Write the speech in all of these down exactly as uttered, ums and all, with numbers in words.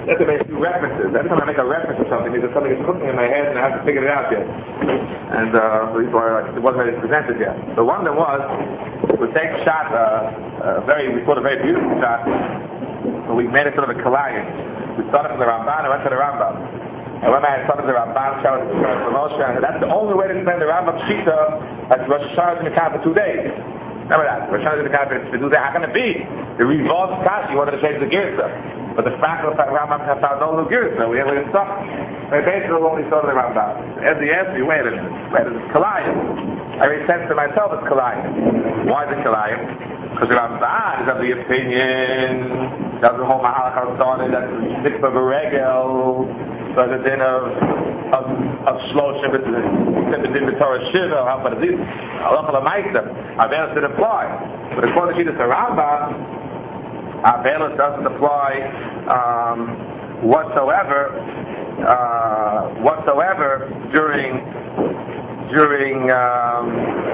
have to make two references. Every time I make a reference to something, there's something that's cooking in my head and I haven't figured it out yet. And uh, before it wasn't ready to present it yet. So one of them was, we take a shot, uh, a very, we thought a very beautiful shot, but we made it sort of a collage. We started from the Ramban and went to the Rambam. And when I started the Ramban, showed the Moshe, and that's the only way to explain the Rambam Shita, that's Rosh Hashanah in the camp for two days. Remember that? Rosh Hashanah in the camp for two days. How can it be? The revolved Kashi wanted to change the Girsa. But the fact that Rambam has found no new Girsa. We have it stuck. They basically only started the Rambam. As the answer, wait a minute. Wait a minute. It's Kalayim. I already said to myself it's Kalayim. Why is it Kalayim? Because the Ramban is of the opinion that the whole Mahalach started that the Mikvah Beregel. So the din of of of shloshim, it's the din of Torah Shiva, how about this? Allah Lamaisa, Avelis did apply, but according to the Rambam, Avelis doesn't apply um, whatsoever, uh, whatsoever during during um,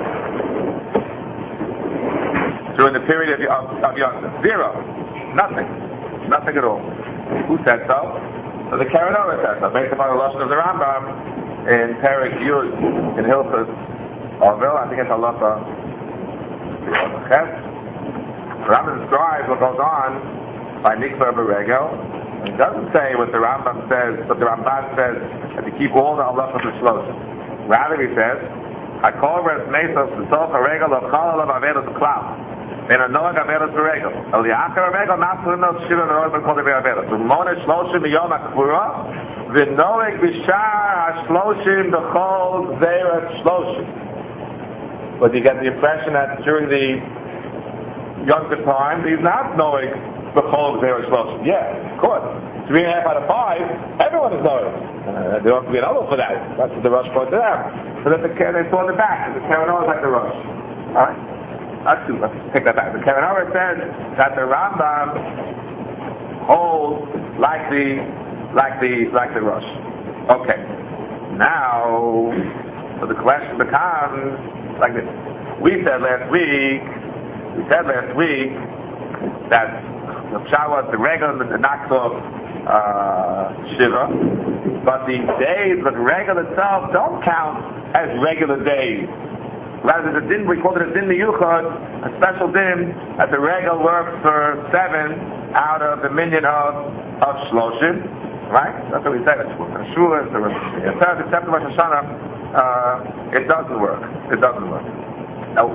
during the period of of, of Yom Zero, nothing, nothing at all. Who said so? So the Karen Orah says so, based upon the lashon of the Rambam in Perek Yud in Hilchos Orville, I think it's Halacha Ches. The Rambam describes what goes on by Mikvah Beregel. It doesn't say what the Rambam says, but the Ramban says that to keep all the halachos of shloshim. Rather, he says, "Hakol res mesos b'sof haregel of chal of avelos klal." In a noag avelos beregel. El yachar beregel nafsunos shiva v'roim b'kol devei avelos. U'mona shloshim miyom ha'kvura v'noeg b'shar ha'shloshim b'chol zeirat shloshim. But you get the impression that during the Yom Tov time, he's not noeg b'chol zeirat shloshim. Yeah, of course. Three and a half out of five, everyone is noeg. Uh, there ought to be an oval for that. That's what the Rosh pointed out. So that the, they saw in the back. The Karen Orah is like the Rosh. All right. Let's do, let's take that back. The Karen Orah says that the Rambam holds like the, like the, like the Rosh. Okay. Now, so the question becomes like this. We said last week, we said last week that the Pshat was the regular, the knocks off uh, Shiva, but the days, but regular itself don't count as regular days. Rather, the din, we call it a din miyuchad, a special din, that the regal works for seven out of the minyan of, of shloshim, right? That's what we say. It's the shul, the Yasser, except Rosh Hashanah, uh, it doesn't work. It doesn't work. Now,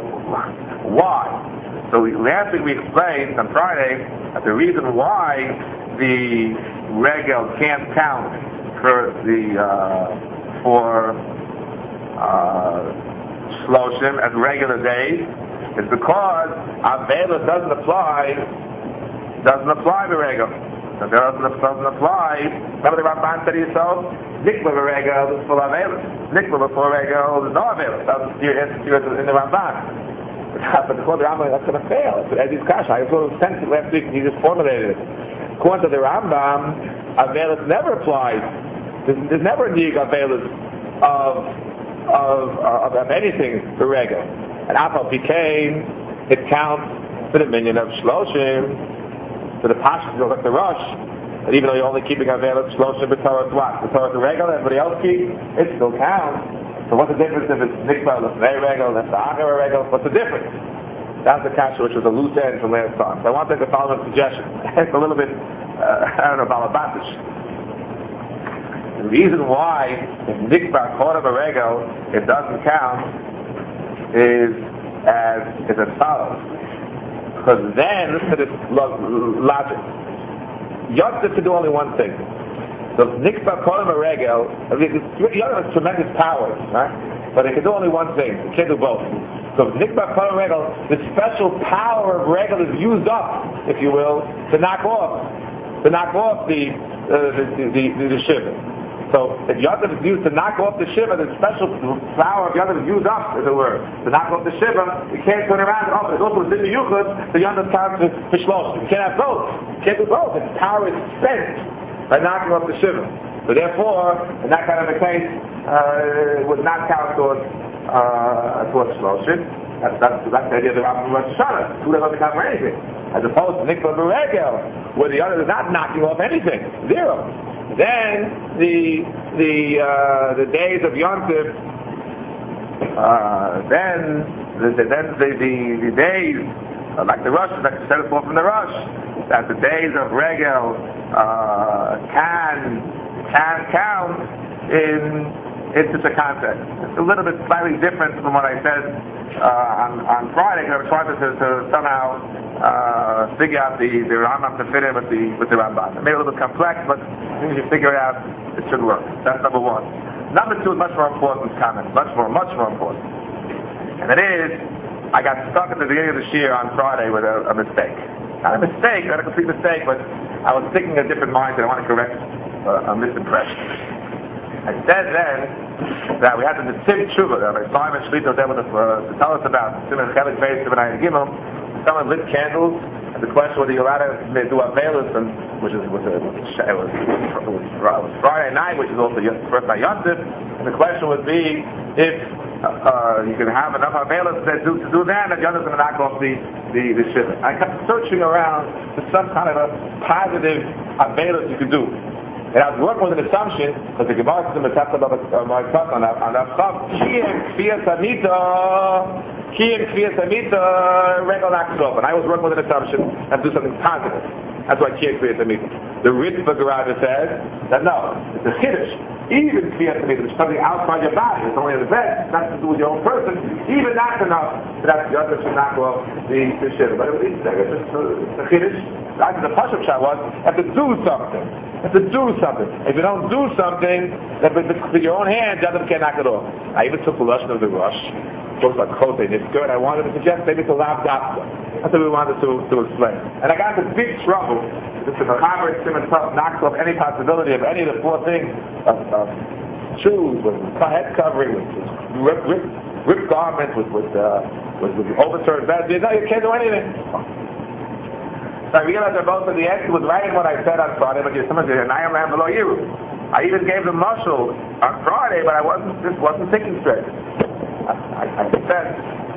why? So we, last week we explained on Friday that the reason why the regal can't count for the, uh, for, uh, shloshim as regular days is because Avelis doesn't apply, doesn't apply the regal. So there doesn't, doesn't apply. Remember the Ramban said himself, Nikla Beregel is full of Avelis. Nikla before Regel is no Avelis. That's in the Ramban. But according to the Rambam, that's going to fail. It's Eddie's Kasha. I saw it sent last week and he just formulated it. According to the Rambam, Avelis never applies. There's, there's never a need Avelis of Of, of, of anything for regal. And Apal became, it counts for the minyan of shloshim, for the pashas, like the rush. And even though you're only keeping available shloshim, but Torah what? The Torah the regal, everybody else keeps, it still counts. So what's the difference if it's nikva, the very regal, that's the agar regal? What's the difference? That's the kasha, which was a loose end from last time. So I want to take the following suggestion. It's a little bit, uh, I don't know, balabatish. The reason why if nikbar caught of a regal it doesn't count is as is as follows. Because then listen to this logic. Yosef could do only one thing. So if nikbar caught of a regal, Yosef has tremendous powers, right? But it can do only one thing. It can't do both. So if nikbar caught of a regal, the special power of regal is used up, if you will, to knock off, to knock off the uh, the the, the, the, the shiva. So if Yadav is used to knock off the Shiva, the special power of Yadav is used up, as it were, to knock off the Shiva, you can't turn around and oh, it's also within the Yuchad, the Yadav counts for Shlosh. You can't have both. You can't do both. Its power is spent by knocking off the Shiva. So therefore, in that kind of a case, uh, it would not count towards, uh, towards Shlosh. That's, that's, that's the idea of the Rosh Hashanah. Two doesn't count for anything. as opposed to Nikla Beregel, where the other is not knocking off anything, zero. Then the the uh, the days of Yom Tov, uh, then the, the, then the, the, the days uh, like the Rosh, like I said before from the Rosh, that the days of Regel uh, can can count in. It's just a concept. It's a little bit slightly different from what I said uh, on, on Friday, because I was trying to, to somehow uh, figure out the, the Rambam to fit in with the, with the Ramban. It made it a little bit complex, but as soon as you figure it out, it should work. That's number one. Number two is much more important comment, much more, much more important. And it is, I got stuck at the beginning of this year on Friday with a, a mistake. Not a mistake, not a complete mistake, but I was thinking a different mind and I want to correct uh, a misimpression. I said then that we had the Tzim Tshuva, that Rabbi Simon Shlita was able to, uh, to tell us about Simon Chelik Beis, Simon Ayin Gimel. Someone lit candles, and the question was, you're allowed to do a Veilus, and which is was a, it was, it was Friday night, which is also the first night Yom Tov, and the question would be if uh, you can have enough Veilus to do, to do that, and the other's going to knock off the the, the Shiva. I kept searching around for some kind of a positive Veilus you could do. And I was working with an assumption, because the Gemara says in the Tzatz of my Tzatz on that Chav, Ki em Kfiyas Hamita, Ki em Kfiyas Hamita, Regel knocks it off. And I was working with an assumption and do something positive. That's why Ki em Kfiyas Hamita. The Ritva Garada says that no, it's a Chiddush. Even Kfiyas Hamita, which is something outside your body, it's only in the bed, nothing to do with your own person, even that's enough, so that the other should knock off the, the Shiva. But it is a Chiddush. Actually, the Pashup shot was, you have to do something. You have to do something. If you don't do something, then with, with your own hands, the other can't knock it off. I even took the lesson of the Rosh, talked about Kote Nisker, and I wanted to suggest maybe it's a Lav Dafka. That's what we wanted to, to explain. And I got into big trouble. If the Mechaber Simon Tov knocks off any possibility of any of the four things, of, of shoes, with head covering, with, with ripped rip, rip garments, with, with, uh, with, with overturned beds, no, you can't do anything. So I realized that both of the answer was right in what I said on Friday, but someone said, and I am lamb below you. I even gave the mushal on Friday, but I wasn't just wasn't thinking straight. I, I, I said,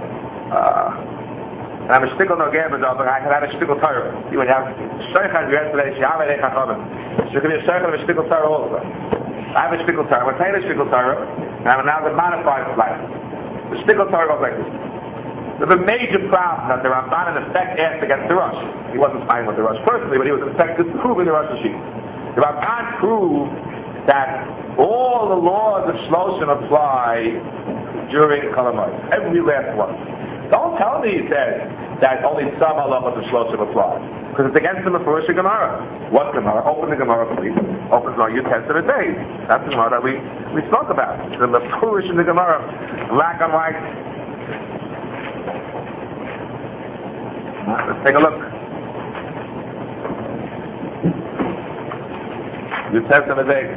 uh, and I'm a shtickle no gambler, but I had a shtickle Torah. You would have shaykhas yesterday, shiyam elei chachamim. So you can be a shaykh of a shtickle Torah also. I have a shtickle Torah. We're saying a shtickle Torah, and I'm now the modified life. The shtickle Torah goes like this. There's a major problem that the Ramban in effect asked against the Rosh. He wasn't fighting with the Rosh personally, but he was in effect disproving the Rosh Hashanah. The Ramban proved that all the laws of Shloshim apply during Chol Hamoed. Every last one. Don't tell me, he says, that only some halachos of Shloshim apply. Because it's against the Mefurish Gemara. What Gemara? Open the Gemara, please. Open the Yud Testament days. That's the Gemara that we, we spoke about. The Mefurish in the Gemara. Black on white. Let's take a look. New Testament days.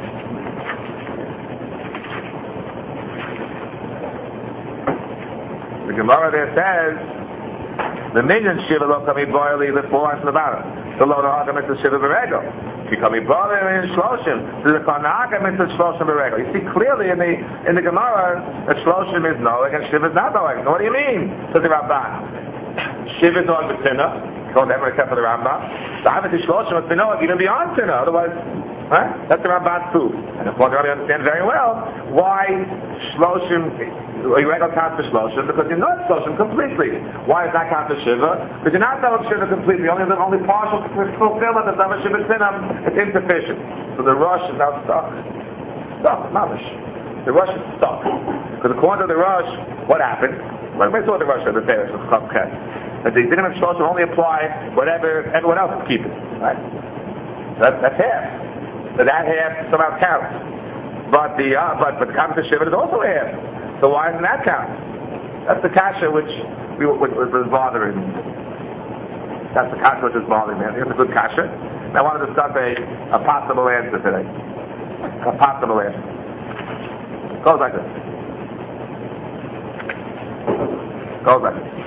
The Gemara there says, the million Shiva lo kami boili the four and the bottom. The lo nahagam is the Shiva berego. She kami boili in Shloshim. So the kanahagam is the Shloshim berego. You see clearly in the in the Gemara that Shloshim is knowing and Shiva is not knowing. What do you mean? Says the Ramban. Shiva is on the Tina, called ever except for the Rambam. The Havati Shloshim must be knowing even beyond Tina, otherwise, right? That's the Ramban's proof. And of course, you already understand very well why Shloshim, you regular count for Shloshim, because you're not Shloshim completely. Why is that count for Shiva? Because you're not knowing Shiva completely, only the only partial fulfillment of some Shiva Tinam, it's insufficient. So the Rosh is now stuck. Stuck, mamish. The Rosh is stuck. Because according to the Rosh, what happened? Well, we saw the Rosh of the Paris of Chavket. That the Dinim of Shloshim only apply whatever everyone else is keeping. Right? So that's, that's half. So that half somehow counts. But the uh, but but the Kamat Shiva is also half. So why doesn't that count? That's the kasha which we which was bothering. That's the kasha which is bothering me. I think it's a good kasha. And I wanted to discuss a, a possible answer today. A possible answer. Goes like this. Goes like this.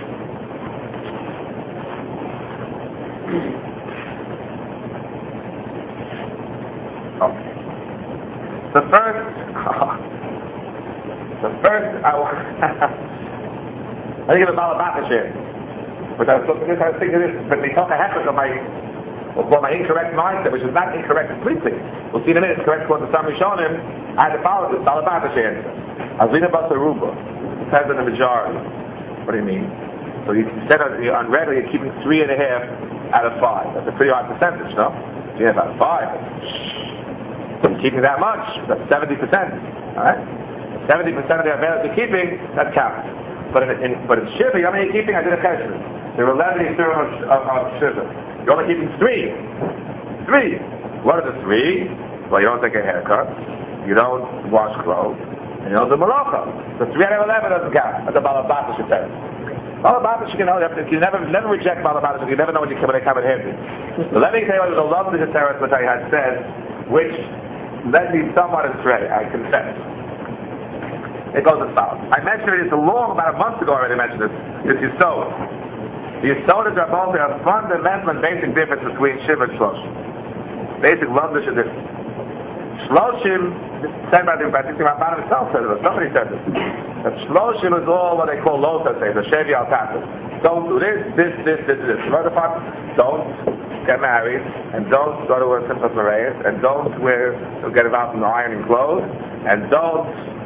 Okay. The first, the first, I want, I think of a Balabaka share. But I was looking at this, I was thinking this, but they talk a heck of my, well, my incorrect mindset, which is not incorrect completely. We'll see in a minute, it's correct according to some Rishonim. I had to follow this, Balabatash answer. I was reading about the Ruba, depends on the majority. What do you mean? So you said on regular, you're keeping three and a half out of five. That's a pretty high percentage, no? Three and a half out of five. So you're keeping that much. That's seventy percent. Alright? seventy percent of the available you're keeping, that counts. But in, in, but in Shiva, how many are you keeping? I did a question. There were eleven of, of, of Shiva. You're only keeping three. Three. What are the three? Well, you don't take a haircut. You don't wash clothes. And you don't do malacha. So three out of eleven doesn't count. That's a balabata should say. Balabata you can know, you never, never reject balabata, you never know when you come, when they come in handy. So let me tell you what was a lovely Hetaret which I had said, which led me somewhat astray, I confess. It goes as follows. I mentioned it, it's a long, about a month ago I already mentioned it. It's Yisod. The Yisod is about a fundamental and basic difference between Shiva and Shloshim. Basic love is different. Shloshim, said by the, I think the Ramban himself said it, or somebody said it. That Shloshim is all what they call Lota, say, the Shevi al Tatas. Don't do this, this, this, this, this. Another part, don't get married, and don't go to a Simchas Mareis, and don't wear, get involved in ironing clothes, and don't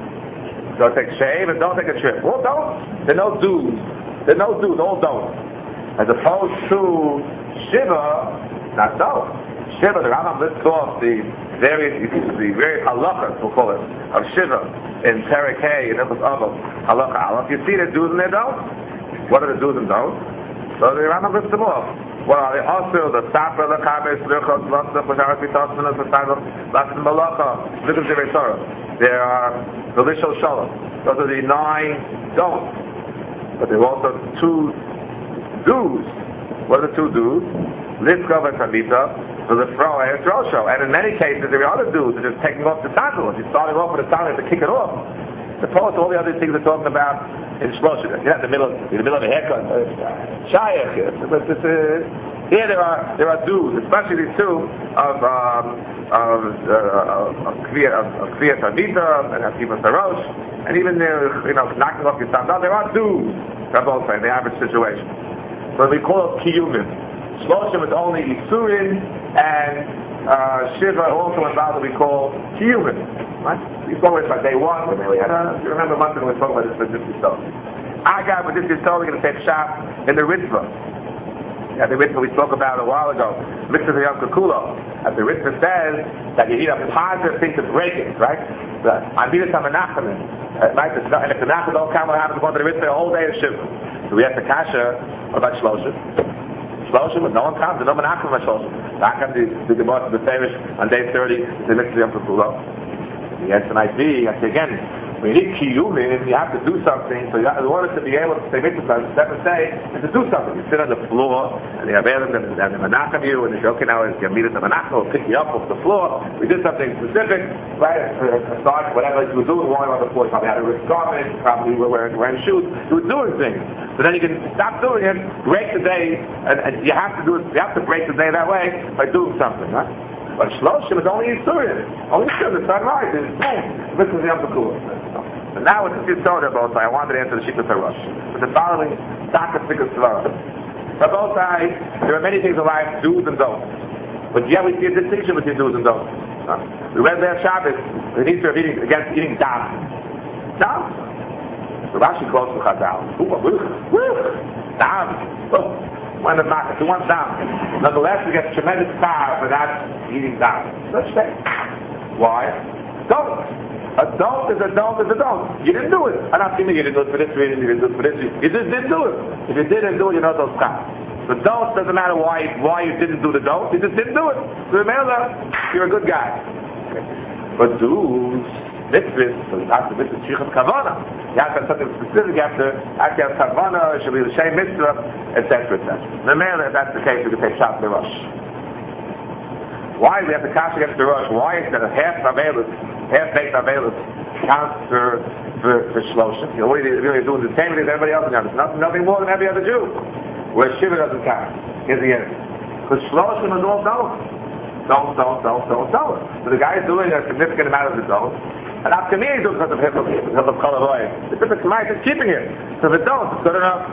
go take shave, and don't take a trip. Well, don't. There are no do's. There are no do's, all don't. As opposed to Shiva, not so. Shiva, the Rambam lists off the various, the various halachas, we'll call it, of Shiva in Perek Hay, in Ilchos Avos, halacha Aleph. You see the do's and the don'ts. What are the do's and don'ts? So the Rambam lists them off. What are they? Also, the Safra, the Chaves, the Lechot, Lachta, Pasharat, Vitosman, the Safra, Lachta, Malacha, Likum Zivei Torah. There are the Lishol Shalom. Those are the nine don'ts. But there are also two do's. What are the two do's? Litzkov and Tabita. So the throw and a throw show. And in many cases, there are other dudes that are just taking off the sandal. If you're starting off with a sandal, you have to kick it off. The post, all the other things they're talking about in Shloshim. You're in the middle, in the middle of a haircut. Shayach. But it's, uh, here there are there are dudes, especially these two of um, of uh, of Kriya Tavita and Akiva Sarosh, and even there, you know, knocking off your sandal. There are dudes. They're both in the average situation. So we call it Kiyumin. Shloshim is only Isurin, and uh, Shiva also involved what we call Kiyumin. Right? We spoke about it by day one, but we had a, you remember a month ago we spoke about this for this Yisod. I got with this Yisod, we're going to take shop in the Ritva. Yeah, the Ritva we spoke about a while ago. Mitzvah Yom Kekulo. As the Ritva says, that you need a positive thing to break it, right? I mean it's a Menachem. Right? And if the Menachem don't come, what happens to go to the Ritva the whole day of Shiva. So we have the Kasha about Shloshim. Shloshim, no one comes, no one acts on Shloshim. How come the Gemara to the Farish on day thirty, the next Yom Kekulo? The answer might be, I say again, when you need Kiyumin, you have to do something, so you have, in order to be able to say mitzvah, step and say, is to do something. You sit on the floor, and they have them, and they menachem you, and they say, okay, now it's your meet at the menachem, we'll pick you up off the floor. We did something specific, right? Start whatever you were doing, walking on the floor, you probably had a rich garment, probably were wearing, wearing shoes, you were doing things. So then you can stop doing it, break the day, and, and you have to do it, you have to break the day that way by doing something, right? But Shloshim is only Yisurin. Only Yisurin, the sun rises, boom, this is the Yom Kekulo. So now with this Yisod about, I wanted to answer the Shittas HaRosh. With the following Takas Fikas Svarah. For both sides, there are many things in life, do's and don'ts. But yet we see a distinction between do's and don'ts. We read last Shabbos, the need of eating, against eating dam. Dam. So Rashi calls for Chazal. Dam. One of markets, who wants dam? Nonetheless, we get tremendous power for not eating dam. Let's say. Why? Don't. A don't is a don't is a don't. You didn't do it. I'm not saying you didn't do it for this reason, you didn't do it for this reason. You just didn't do it. If you didn't do it, you're not those cops. The don't doesn't matter why why you didn't do the don't, you just didn't do it. So remember, you're a good guy. Okay. But do's, mitzvahs, so you have to mitzvah shichas kavana. You have to have something specific, you have to actually have kavana, it should be the same mitzvah, et cetera, et cetera. Remember, if that's the case, we can take shots in the rush. Why do we have to cash against the rush? Why is that a half available? Half-baked available counts for for, for Shloshim. You know, what are you really doing? The same thing as everybody else does. Nothing, nothing more than every other Jew. Where Shiva doesn't count. Here's the answer. Because Shloshim is all don't. Don't, don't, don't, don't, don't. So the guy is doing a significant amount of the don't. And after me, he's doing because of Hilchot Kol Haroy. The difference in life is keeping it. So if it don't, it's good enough.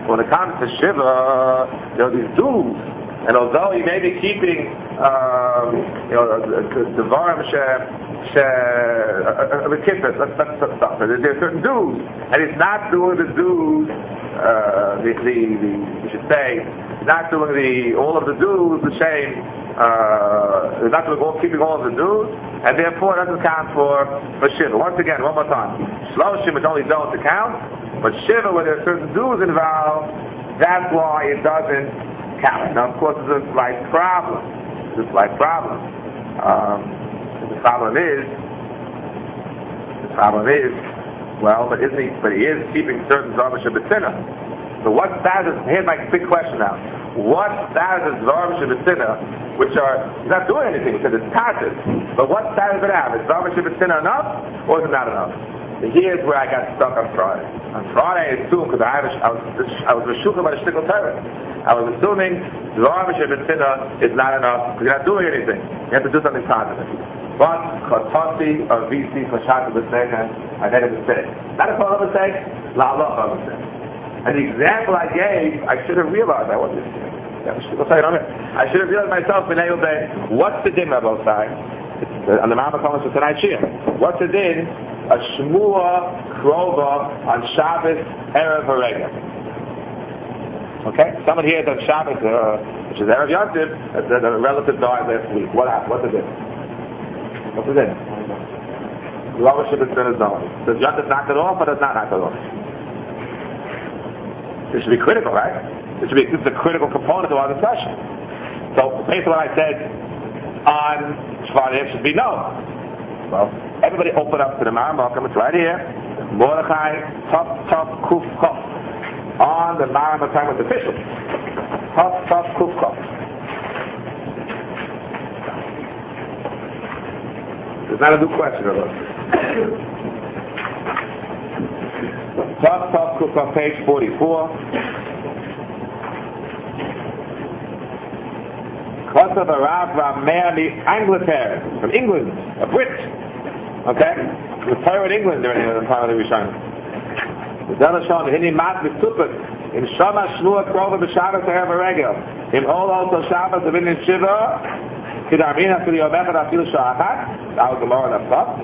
When it comes to Shiva, there are these dues, and although he may be keeping, um, you know, the Varim she, she, the kippah, let's let's stop. There are certain dues, and he's not doing the dues. Uh, the, the, the, you should say, he's not doing the all of the dues the same. Uh, he's not doing all, keeping all of the dues, and therefore it doesn't count for for Shiva. Once again, one more time, Shloshim is only don't to count, but Shiva, where there are certain dues involved, that's why it doesn't count. Now, of course, it's a slight problem. It's a slight problem. Um, the problem is, the problem is, well, but isn't he? But he is keeping certain Zvar B'Shinna. So what status? Here's my big question now. What status is Zvar B'Shinna, which are he's not doing anything because it's passive? But what status does it have? Is Zvar B'Shinna enough, or is it not enough? And here's where I got stuck on Friday. On Friday, I assumed because I, I was I was Meshucha by the Shtickle Torah. I was assuming Zvar B'Shinna is not enough because you're not doing anything. You have to do something positive. But Chotasi or V C for Shata B'Seichen, I made a mistake. Not a total mistake, La Allah mistake. And the example I gave, I should have realized I wasn't. I should have realized myself in able to what's the din of both sides? On the Mama comments for tonight's Shia. What's the din? A Shmua Krova on Shabbos Erev Harega. Okay? Someone here on Shabbos, uh, which is Erev Yontif, the, the relative died last week. What happened? What's the din? What's the din? The Rava Shibbon is known. Does Yontif knock it off or does not knock it off? This should be critical, right? This should be this is a critical component of our discussion. So based on what I said on Shvarim, it should be no. Well, everybody open up to the Maram. It's right here. Mordechai, Top, Top, Kuf, Kuf. On the Maram Time with official. Top, Top, Kuf, Kuf. It's not a new question, brother. Top, Top, Kuf, Kuf, page forty-four. Kosav Arav Rameir Angleterre, from England, a Brit. Okay? The Torah in England during the time of the Rishon. The Zela Shon, Hini Mat Mitzupet, in Shama Shnua Krova B'Shabbos Erev Haregel, in Ol also Shabbos of Inin Shiva, Kidarmina Fili Omechad Afil Sha'achat, that was the Lord of Top.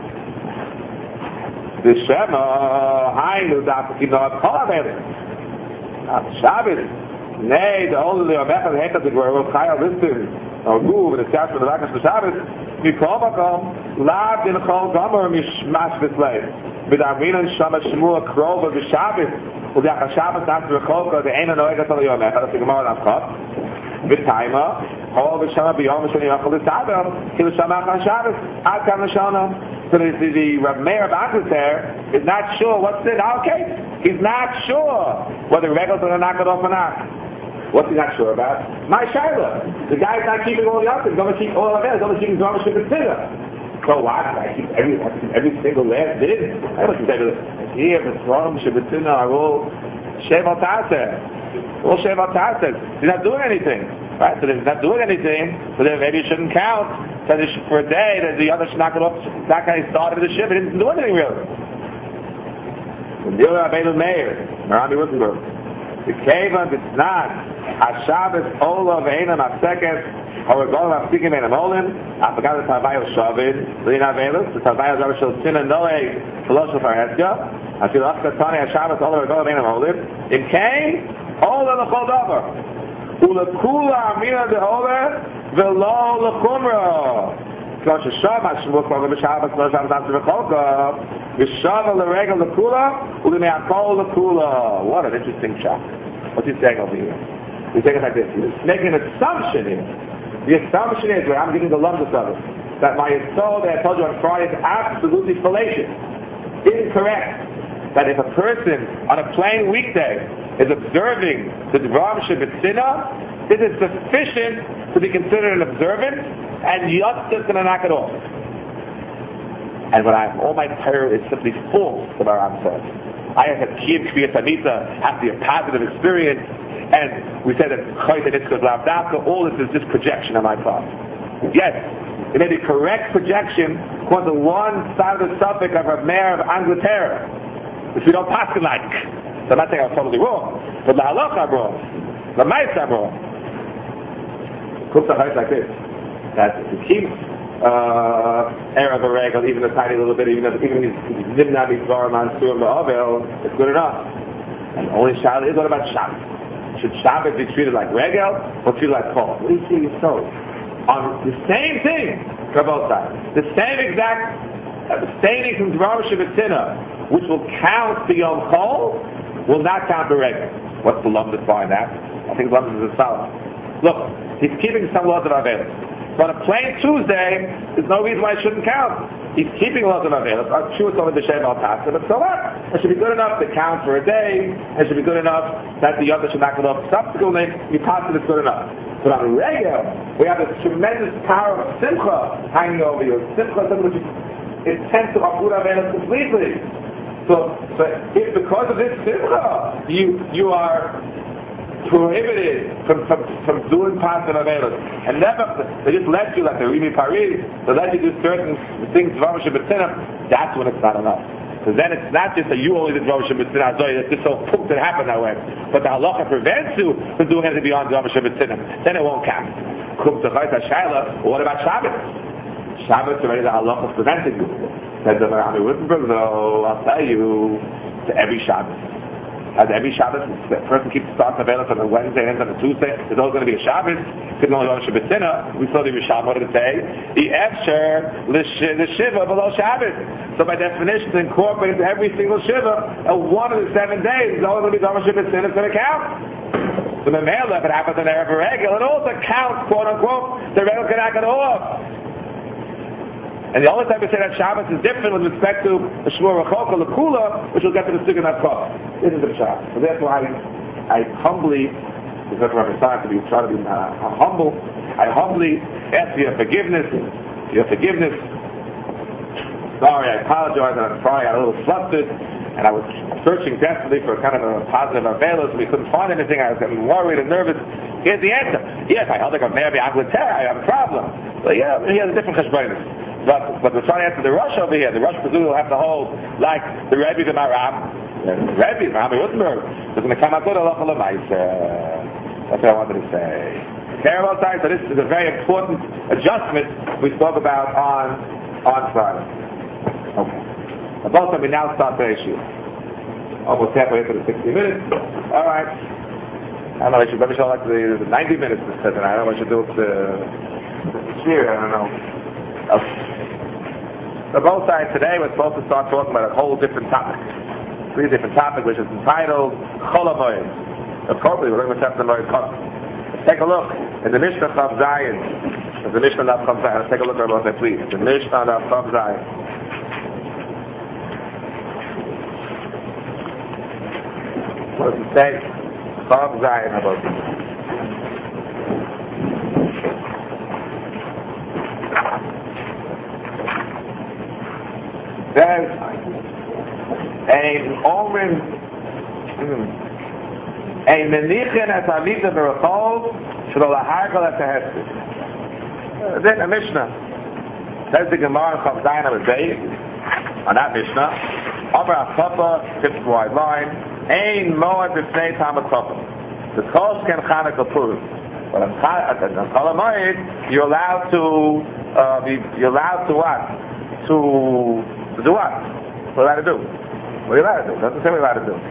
The Shema, Hainu Daf Kinot Kol Amelech. Shabbos. Nay, the only Omechad Hekad the Gwerov Chayal Listin, or Gu, with the Skash of the Rakas B'Shabbos, Mikol Makom, Lav Din Chol Gomer Mishmash B'Slei, B'Darminan Shama Shmua Krova B'Shabbos, U'Diach HaShabbos Nafter Rechoka, the Eina Noegat Al Yomechad, that's the Gemara Nafchot, B'Taima, Hol B'Shama B'Yom Shani Yachol L'Sabel, Kil Shama Chan Shabbos, Ad Kam L'Shana. So the, the, the Rav Meir of Angleterre is not sure what's in our case. He's not sure whether the regals are going to knock it off or not. What's he not sure about? My Shaila. The guy's not keeping all the others. He's going to keep all of it. He's going to keep his Rama Shibud Tzina. So what? I keep every, every single last din. I don't keep every here, the Rama Shibud Tzina are all Shev Al Taseh. All Shev Al Taseh. He's not doing anything. Right? So if he's not doing anything, so then maybe he shouldn't count. So for a day, that the other should knock it off. That guy started the ship. He didn't do anything really. The deal of Abel Meir, Rami Wittenberg. The Kavan, it's not. HaShabbos Ola Ve'enam HaSeket, or we're going to Haftikim Ve'enam Olim, I forgot the Tavayo Shavid, Lina Ve'elus, the Tavayo Zavar Shel Tzina Noe, Shalosh Farheska, I feel Afka Tani HaShabbos Ola Ve'enam Ve'enam Olim, it came, Ola L'chol Davar, Ulekula Amina De'ola, Ve'lo L'chumra, Kosh Hashem, HaShavot Krova B'Shabbos, Lo Shabbos Nafter V'cholka, V'shava L'regel L'kula, U'Lime'akol L'kula. What an interesting shot. What's he saying over here? He's saying it like this. He's making an assumption here. The assumption is, where I'm giving the lumps of it, that my soul that I told you on Friday is absolutely fallacious, incorrect. That if a person on a plain weekday is observing the Dvarim Shebetzina, this is sufficient to be considered an observance, and Yotz is going to knock it off. And when I all my terror is simply false, the Maram says. I have a Kiyam Kriyat Amita, have to be a positive experience, and we said that Chayt and Itzchak Lav Davka, all this is just projection on my part. Yes, it may be correct projection according to one side of the subject of Rav Meir of Angleterre, which we don't pass like. So I'm not saying I was totally wrong, but the halacha I'm wrong. The ma'is I'm wrong. Kumta Chayis like this, that to keep uh, Erev a regal, even a tiny little bit, even if even if Nimna Mitzvah Mansurim Ba'avel, it's good enough. And the only Shabbos is what about Shabbos? Should Shabbos be treated like regal or treated like kol? What do you see yourself? On the same thing for both sides. The same exact abstaining from Dvar Shabbatina, which will count the Yom Kol, will not count the regal. What's the lump define that? I think the lump is as follows. Look, he's keeping some laws of Avelis. So on a plain Tuesday, there's no reason why it shouldn't count. He's keeping laws of Avelis. I'm sure it's only the Shem al Tasa, but so what? It should be good enough to count for a day. It should be good enough that the other should not go off subsequently. You pass it, it's good enough. But on the regular, we have this tremendous power of Simcha hanging over you. Simcha is something which it tends to uproot Avelis completely. So, so if because of this Simcha, you you are prohibited from, from, from doing parts of Avelis. And never, they just let you, like the Rimi Paris, they let you do certain things, Dvar Shabbatina, that's when it's not enough. Because then it's not just that you only did Dvar Shabbatina, it's just so poop that happened that way. But the halacha prevents you from doing anything beyond Dvar Shabbatina. Then it won't count. What about Shabbos? Shabbos already the halacha is preventing you. Said the Rami Wittenberg, though, I'll tell you, to every Shabbos. As every Shabbos, the person keeps starting Avelis on a Wednesday and ends on a Tuesday. There's always going to be a Shabbos. Couldn't only go on Shabbatina. We saw the Risham, what did it say? The Efsher, the Shiva below Shabbos. So by definition, to incorporate into every single Shiva, uh, one of the seven days is always going to be on Shabbatina, it's going to count. So the Mela, if it happens on Erev Regel, it also counts, quote unquote, the Regel can knock it off. And the only time we say that Shabbos is different with respect to the Shmur Rachok or the Kula, which we'll get to the Sukkot Natkov. This is the Shabbos. So therefore I, I humbly, because Rabbi Sarah to be, try to be uh, humble, I humbly ask for your forgiveness, your forgiveness. Sorry, I apologize, and I'm sorry, I got a little flustered, and I was searching desperately for kind of a positive Avelis, we couldn't find anything, I was getting worried and nervous. Here's the answer. Yes, I held like a maybe Angleterre, I have a problem. But yeah, he has a different cheshbonis. But, but we're trying to answer the Rosh over here. The Rosh presumably will have to hold like the Rebbe, the Maram. The Rebbe, the Rami Wittenberg. It's going to come out good halacha l'maisa. That's what I wanted to say. Terrible time. So this is a very important adjustment we spoke about on on Friday. Okay. About time we now start the issue. Almost halfway into the sixty minutes. All right. I don't know. I should maybe show like the, the ninety minutes this tonight. I don't know. I should do it the year. I don't know. Okay. So both sides today we're supposed to start talking about a whole different topic. Three different topic which is entitled Chol HaMoed. Appropriately, we're going to chapter Moed Kot. Let's take a look at the Mishnah Chav Zayin. The Mishnah Chav Zayin. Let's take a look at it, please. The Mishnah Chav Zayin. What does it say? Chav Zayin about it. There's a Omen, a Menichin as Avita Berachov, Shlo Lahargal as a Hesed. Then a Mishnah. Says the Gemara in Chav Zayin of a day, on that Mishnah, Amar HaChapa, fifth wide line, Ein Moed B'fnei Tamad Chapa. The Kosh Ken Chanukah Purim. But on Chol HaMoed, you're allowed to, uh, be, you're allowed to what? To To do what? What are you allowed to do? What are you allowed to do? Doesn't say what you're allowed to do.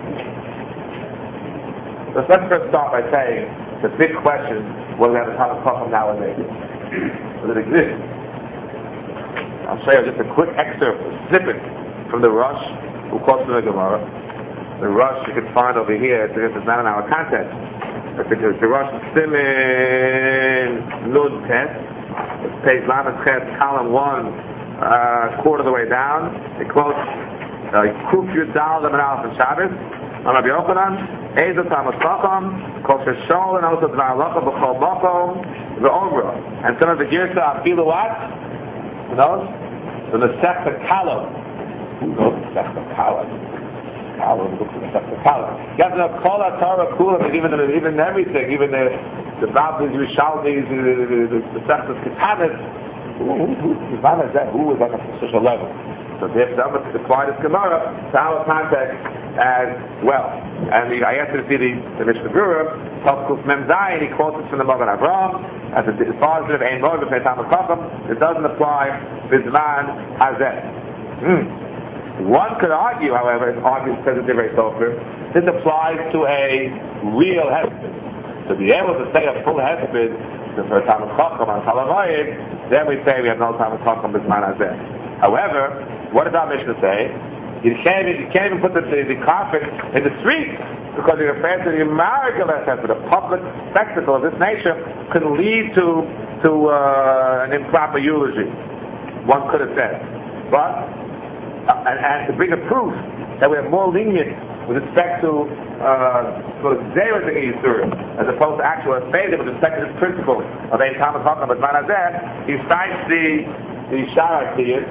So let's first start by saying the big question, whether we have a Talmud Chacham nowadays. Does it exist? I'll show you just a quick excerpt, a snippet from the Rosh, who quotes from the Gemara. The Rosh you can find over here, it's, it's not in our context. It's the Rosh Simin Nun Tet. It's page Lamed Chet, column one. Uh, quarter of the way down, it quotes Kuf Yud Dal Lamed Aleph and Shabbos on Rabbi Yochanan, Ezer Talmud Chacham, Kol Sheshol and also Dvar Halacha B'Chol Makom V'Omra, and some of the Girsa Afilu what? Who knows? The Masechta Kala. Who knows the Masechta Kala? Kala, who looks at the Masechta Kala? You have to know Kol HaTorah Kula, even even everything, even the the Bablis, Yerushalmis, the the Masechta Ketanis. Who, who, who, who is that? Who is on such a level? So therefore, to apply this Gemara to our context, as well. And the, I asked you to see the, the Mishnah Berurah, Tavkuf Mem Zayin, he quotes it from the Magen Avraham, as a positive, Ein Moed B'Pnei Talmud Chacham, it doesn't apply Bizman Hazeh. Hmm. One could argue, however, it argues because it's very sofer, this applies to a real hesped. To be able to say a full hesped for Talmud Chacham on Chalamayid, then we say we have no Talmud Chacham Bizman Hazeh. However, what does our Mishnah say? You can't even, you can't even put the, the, the carpet in the street because you're afraid that the American lesson, the public spectacle of this nature can lead to to uh, an improper eulogy. One could have said. But, uh, and, and to bring a proof that we are more lenient with respect to uh, sort of zera to Yisurim, as opposed to actual faith with respect to this principle of Ein Talmud Chacham Bizman Hazeh, he cites the, the Sharat here.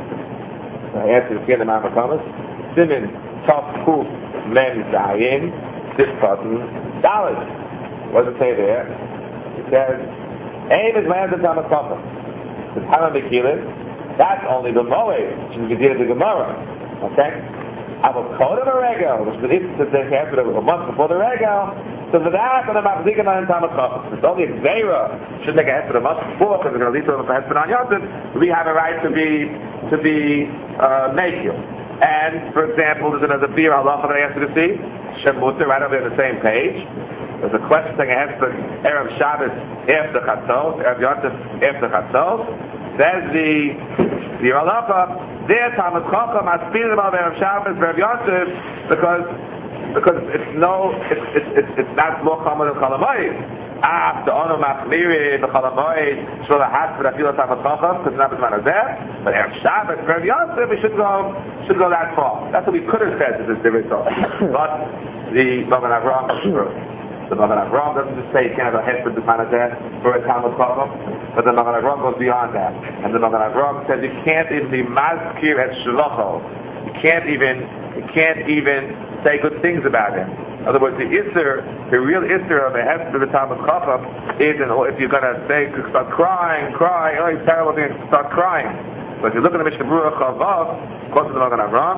I asked you to see the Ma'amar Kamas. Simin Tov Kuf Men Zayin this button Daled. What does it say there? It says Aim is land of Talmud Chacham. The Talmud Mekilin, that's only the Moed, which is the the Gemara. Okay? Avocado the Regel, which is the instance that they answered a month before the Regel. So for that, on the Machzikim on Talmud Chacham. It's only if Zera should make a hesped a month before, because they're going to lead to a hesped on Yontif, we have a right to be to be uh, Mekil. And, for example, there's another beer halacha that I asked you to see. Shemuter, right over there on the same page. There's a question saying a hesped Erev Shabbos after Chatzos, Erev Yontif after Chatzos. Says the the halacha, there Talmud Chacham has speeded about Erev Shabbos, Erev Yontif, because because it's no, it's it's it's, it's not more common than Chalamayid. Ah, the Ono Machmiri, the Chalamayid, Shlola Has for the Fila Talmud Chacham, because it's not Bizman Hazeh. But Erev Shabbos, Erev Yontif, we should go should go that far. That's what we could have said. This is different. But the Magen Avraham, the Magen Avraham doesn't just say you can't have a hesped Bizman Hazeh for a Talmud Chacham, but the Magen Avraham goes beyond that. And the Magen Avraham says you can't even be Mazkir et Shlocho. You can't even you can't even say good things about him. In other words, the Isser, the real Isser of a hesped of the Talmud Chacham is, if you're going to say, start crying, crying, oh, he's terrible, thing, start crying. But if you look at the Mishnah Berurah Chavav, according to the Magen Avraham,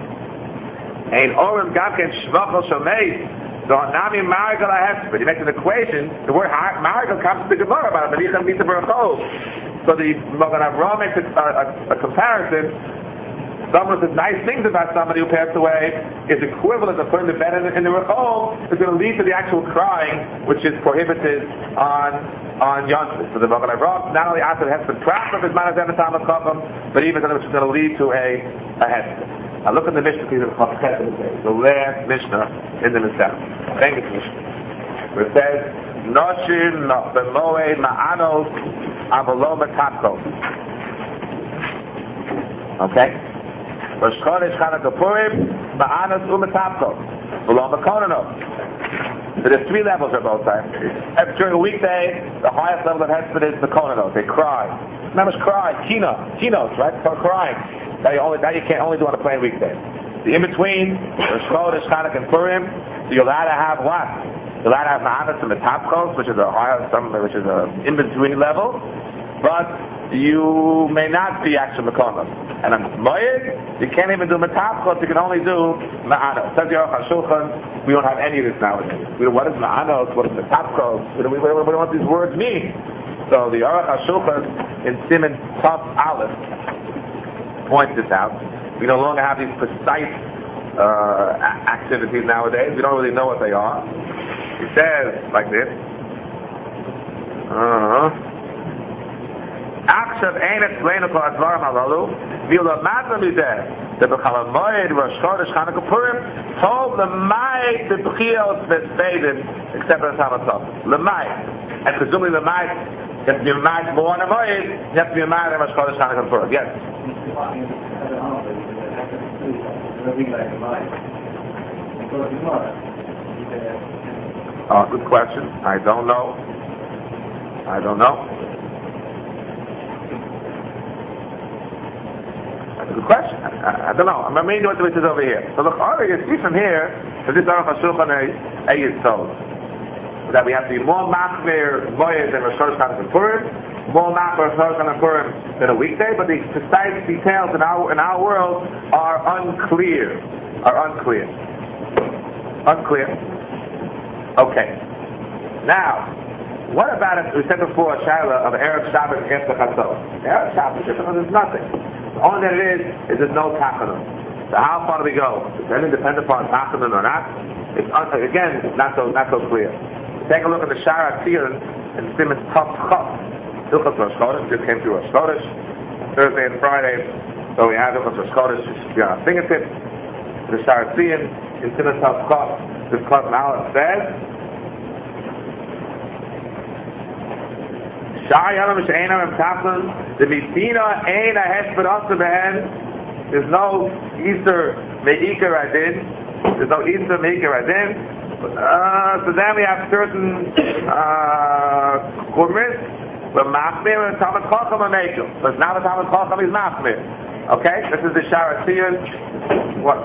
Ein Orim Gamken Shvachol Shomei, so Nami Marigal HaHesped, he makes an equation, the word Marigal comes to the Gemara about it, Melicham Mita Berachov. So the Magen Avraham makes a, a, a comparison. Someone who says nice things about somebody who passed away is equivalent of putting the bed in the, in the Rechol, is going to lead to the actual crying, which is prohibited on on Yontif. So the Magen Avraham not only after the hesped proper of his man and Talmud Chacham, but even which is going to lead to a a hesped. Now look at the Mishnah, please, the last Mishnah in the Mishnah. Thank you, Mishnah. Where it says, Noshin b'moed ma'anos avolo matapko. Okay? Rosh Chodesh Chanukah Purim, Ma'anos U'Matapko, V'lo Makonano. So there's three levels at both times. Every, during a weekday, the highest level of hesped is the Makonano. They cry. Not much cry, kino, kinos, right? For crying. That you, only, that you can't only do on a plain weekday. The in-between, Rosh Chodesh Chanukah and Purim, so you're allowed to have what? You're allowed to have Ma'anos U'Matapkos, which is a higher, some, which is a in-between level, but you may not be actual Makonano. And on Moed, you can't even do Matapchot, you can only do Ma'anos. Says the Aruch HaShulchan, we don't have any of this nowadays. We don't, what is Ma'anos, what is Matapchot, we don't, we, don't, we don't know what these words mean. So the Aruch HaShulchan in Siman Tav Aleph points this out. We no longer have these precise uh, activities nowadays. We don't really know what they are. He says like this. Uh-huh. Akshav ein etzleinu kol advarim halalu v'yilamadu mizeh debechal hamoed Rosh Chodesh Chanukah Purim told l'may b'bchios v'spedim except for the Talmud Chacham l'may, and presumably l'may you have to be l'may more on a moed, you have to be l'may on Rosh Chodesh Chanukah Purim. Yes. Oh, good question. I don't know. I don't know. That's a good question. I, I, I don't know. I'm amazed what it is over here. So look, all you see from here is this Aruch HaShulchan a Yisod. That we have to be more machmir moed than Rosh Chodesh Chanukah Purim, more machmir Rosh Chodesh Chanukah Purim than a weekday, but the precise details in our in our world are unclear. Are unclear. Unclear. Okay. Now, what about it? We said before, Shaila of Erev Shabbos after Chatzos. Erev Shabbos, there's nothing. The only that it is, is there's no Tachanun. So how far do we go? Does it depend upon Tachanun or not? It's, again, not so not so clear. Take a look at the Shara Tziyun in Siman Tov Chaf. Hilchos Rosh Chodesh, just came through Rosh Chodesh. Thursday and Friday, so we have Hilchos Rosh Chodesh, it should be on our fingertips. The Shara Tziyun in Siman Tov Chaf, this Klaus Malach says, Shari Yom She'ena Rem Tachanun, the Mitzina Ein HaHesper Asa Behen, there's no Easter Me'ikar Adin, there's no Easter Me'ikar Adin, uh, so then we have certain uh, Chumris, but Machmir and Talmud Chacham are Me'ikar, but now the Talmud Chacham is Machmir. Okay, this is the Shara Tziyun. What?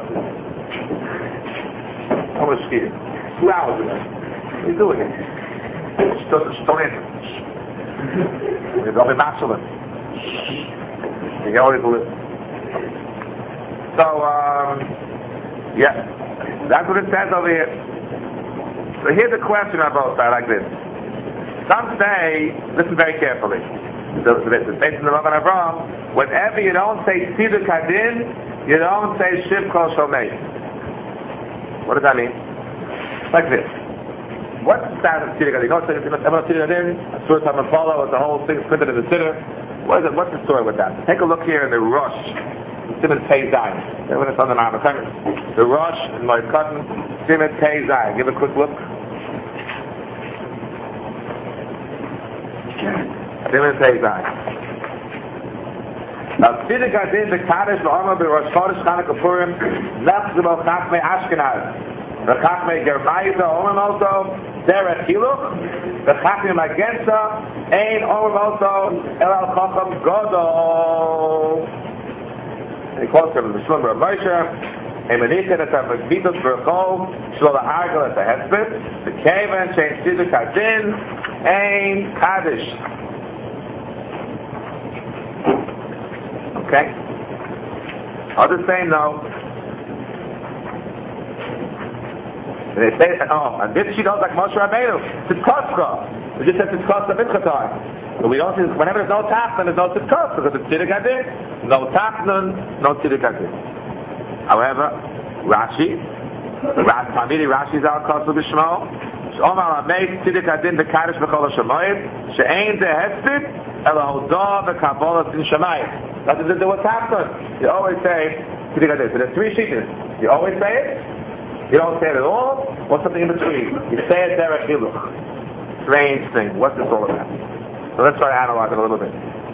How much skiing? Two hours ago. What are you doing here? Just don't answer. We're going to be masculine. You can always listen. So, um, yeah, that's what it says over here. So here's a question on both sides, like this. Some say, listen very carefully. So, so this is based on the Rabban Avraham. Whenever you don't say Tziduk Hadin, you don't say Shiv Kol Shomei. What does that mean? Like this. What's the status of Tziduk Hadin? You don't say Tziduk Hadin, Surah Tamapala, with the whole thing printed in the Siddur. What is it? What's the story with that? Take a look here in the Rosh. Siman Pei Zayin. When it's on the Ma'amah. The Rosh and Moed Katan, Siman Pei Zayin. Give a quick look. Siman Pei Zayin. Now, Tziduk Hadin, the Kaddish, the Omer, the Rosh Chodesh, Chanukah Purim, Nachzebo Chachmei Ashkenaz, the Chachmei Germaiza, Omer Moto, Derech Hiluch, the Chachmei Magenza, Ein Omer Moto, El Al Chacham Godol. And he calls him the Shlomo Moshe, Emenichet at the Vitos Berchol, Shlomo Argel at the Hesped, the Kavan, Shein Tziduk Hadin, Ein Kaddish. Okay? Others say no. And they say, oh, and this she goes like Moshe Rabbeinu. Tzidkoska. We just said Tzidkoska Minchatar. But we don't see, whenever there's no Tachnun, there's no Tzidkoska, because it's Tziduk Hadin. No Tachnun, no Tziduk Hadin. However, Rashi, Rashi, Tamidi Rashi's our Kosu B'Shmo, Omar Amei Tziduk Hadin the Kaddish B'Chol HaShamayim, She'ein Zehespid, Ela Hodah B'Kabbalah Sin Shamayim. That's what what's happened. You always say, so there's three sheetahs. You always say it, you don't say it at all, or something in between. You say it there at Hiluch. Strange thing. What's this all about? So let's try to analyze it a little bit.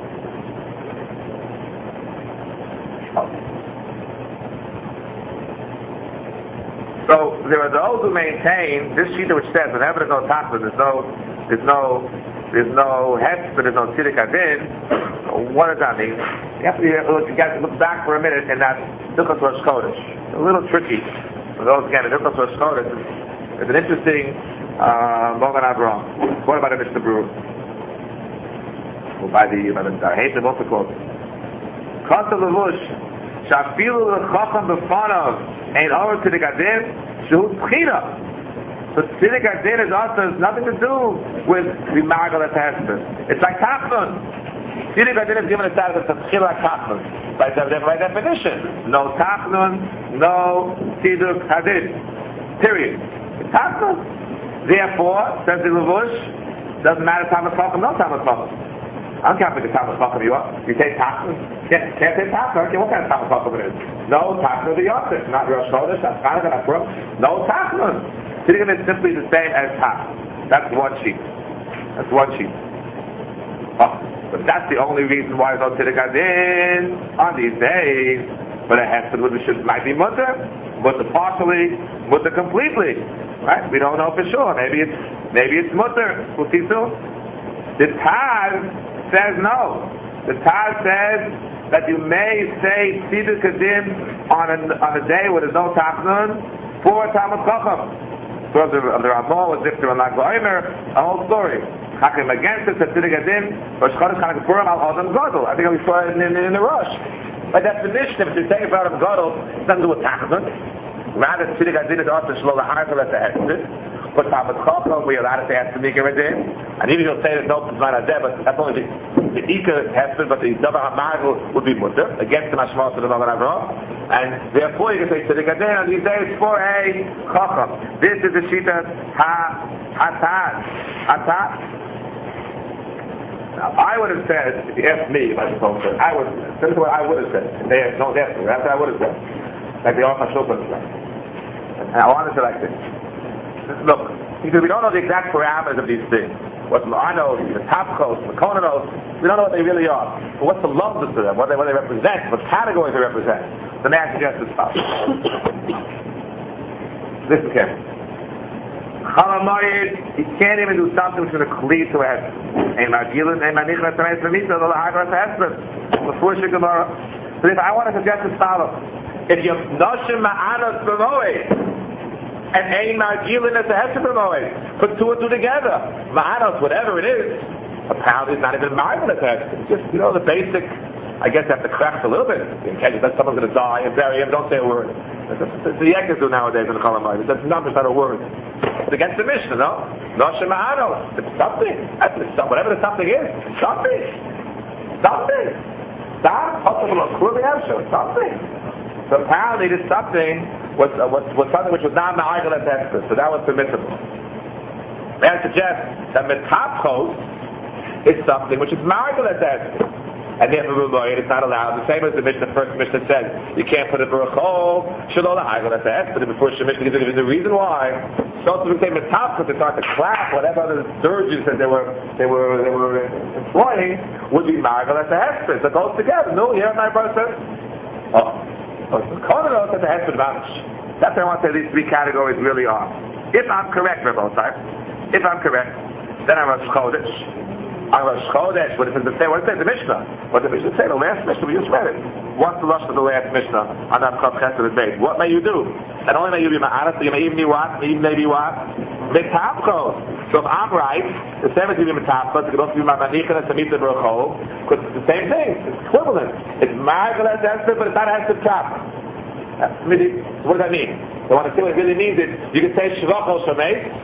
So there are those who maintain this sheetah which says whenever there's no tachlis, there's no, there's no, there's no hesper, there's no tziduk hadin. What does that mean? You have to, you have to look back for a minute in that Hilchos Rosh Chodesh. A little tricky for those again. Hilchos Rosh Chodesh is, is an interesting Mogan Avraham. What about a Mishnah Berurah? Well, by the by the I hate them also quote. Kasa levush shafilu lechacham b'fanav ain't over to the gadin shu tchina. So tziduk hadin is also has nothing to do with the margal attachment. It's like tachnun. Tziduk hadin is given a status of tchila tachnun by, by definition. No tachnun, no tziduk hadin. Period. It's tachnun. Therefore, says the levush, doesn't matter Talmud Chacham, no Talmud Chacham. I don't care how big a Talmud Chacham you are. You take tachnun. Can't, can't say tachnun. I don't care what kind of Talmud Chacham it is. No tachnun of the Yosef. Not Rosh Chodesh, not Chanukah, not Purim. No tachnun. Tziduk is simply the same as tachnun. That's one sheet. That's one sheet. Oh, but that's the only reason why there's no tziduk hadin on these days. But it has to do with the should might be mutter, mutter partially, mutter completely. Right? We don't know for sure. Maybe it's maybe it's mutter. We'll see soon. The Taz says no. The Taz says that you may say tziduk hadin on a on a day where there's no tachnun for Talmud Chacham. Because of the Ramah was if there were not Goimer, a whole story. Hakim against it, tziduk hadin, Rosh Chodesh Chanukah Purim al Adam Gadol. I think we saw it in, in, in the Rosh. By definition, if you take about Adam Gadol, it doesn't do with tachnun. Rather, Tzidik Adin is also Shlo L'Harkel at the Hesped. But Talmud Chacham, we allowed it to ask the Mikra Adin. And even you'll say that no, it's not Adin, but that's only the, the Ika Hesped, but the Davar HaMargel would be Mutter, against the Mashmos of the Magen Avraham. And therefore you can say Tzidik Adin on these days for a Chacham. This is the Shita Ha, Hatat. Hatat. Now, I would have said, if you asked me, if I suppose, I would, this is what I would have said. If they don't ask me, that's what I would have said. Like the Orcha Shulchan said. And I want to say like this. Look, because we don't know the exact parameters of these things. What Ma'anos, the Tapchos, the Konanos, we don't know what they really are. But what's the lumps to them, what they, what they represent, what categories they represent. The man suggests this stuff. Listen carefully. Chalamoyed, he can't even do something which is going to cleave to a hesped. Ein Margilin, Ein Manichla, Tameis Ramita, the Lahagras hesped. Before Gemara. But if I want to suggest this follow, if you have Noshim Ma'anos B'moed, and Ein Margilin as a hesped B'moed, put two and two together. Ma'anos, whatever it is, apparently it's not even Margilin as a hesped. Just, you know, the basic, I guess you have to crack a little bit. In case that someone's going to die and bury him, don't say a word. That's what the Yekas do nowadays in the Chalamoyed. That's numbers, not a word. It's against the Mishnah, no? Noshim Ma'anos. It's something. That's the, whatever the something is. Something. Something. Stop. Something. So apparently this something was, uh, was, was something which was not Ma'agel at Hesped. So that was permissible. May I suggest that Metapchos is something which is Ma'agel at Hesped. And therefore, it's not allowed. The same as the Mishnah, the first Mishnah said, you can't put a Baruchol, Shalom Ha'agel at the Hesped, before the Mishnah gives you the reason why. So to say Metapchos, they start to clap, whatever other surgeons that they were, they were, they were employing, would be Ma'agel at the Hesped. So it goes together. No, here my brother says, oh, Konanos at the Hesped vanish. That's what I want to say these three categories really are. If I'm correct, Rebbe Osai, if I'm correct, then I'm Rosh Chodesh. I'm Rosh Chodesh. What does it say? What does it say? The Mishnah. What does the Mishnah say? The last Mishnah, we just read it. What's the lashon of the last Mishnah? On that Chav Chesed and Beis. What may you do? Not only may you be ma'anas, you may even be what? Even may be what? Metapchos. So if I'm right, the same as you be Metapchos, it could also be Ma'manichan and Tamita Baruchol, because it's the same thing. It's equivalent. It's Ma'agel as Hesped, but it's not Hesped Chap. So what does that mean? So want to see what it really means is, you can say Shvachol Shemei.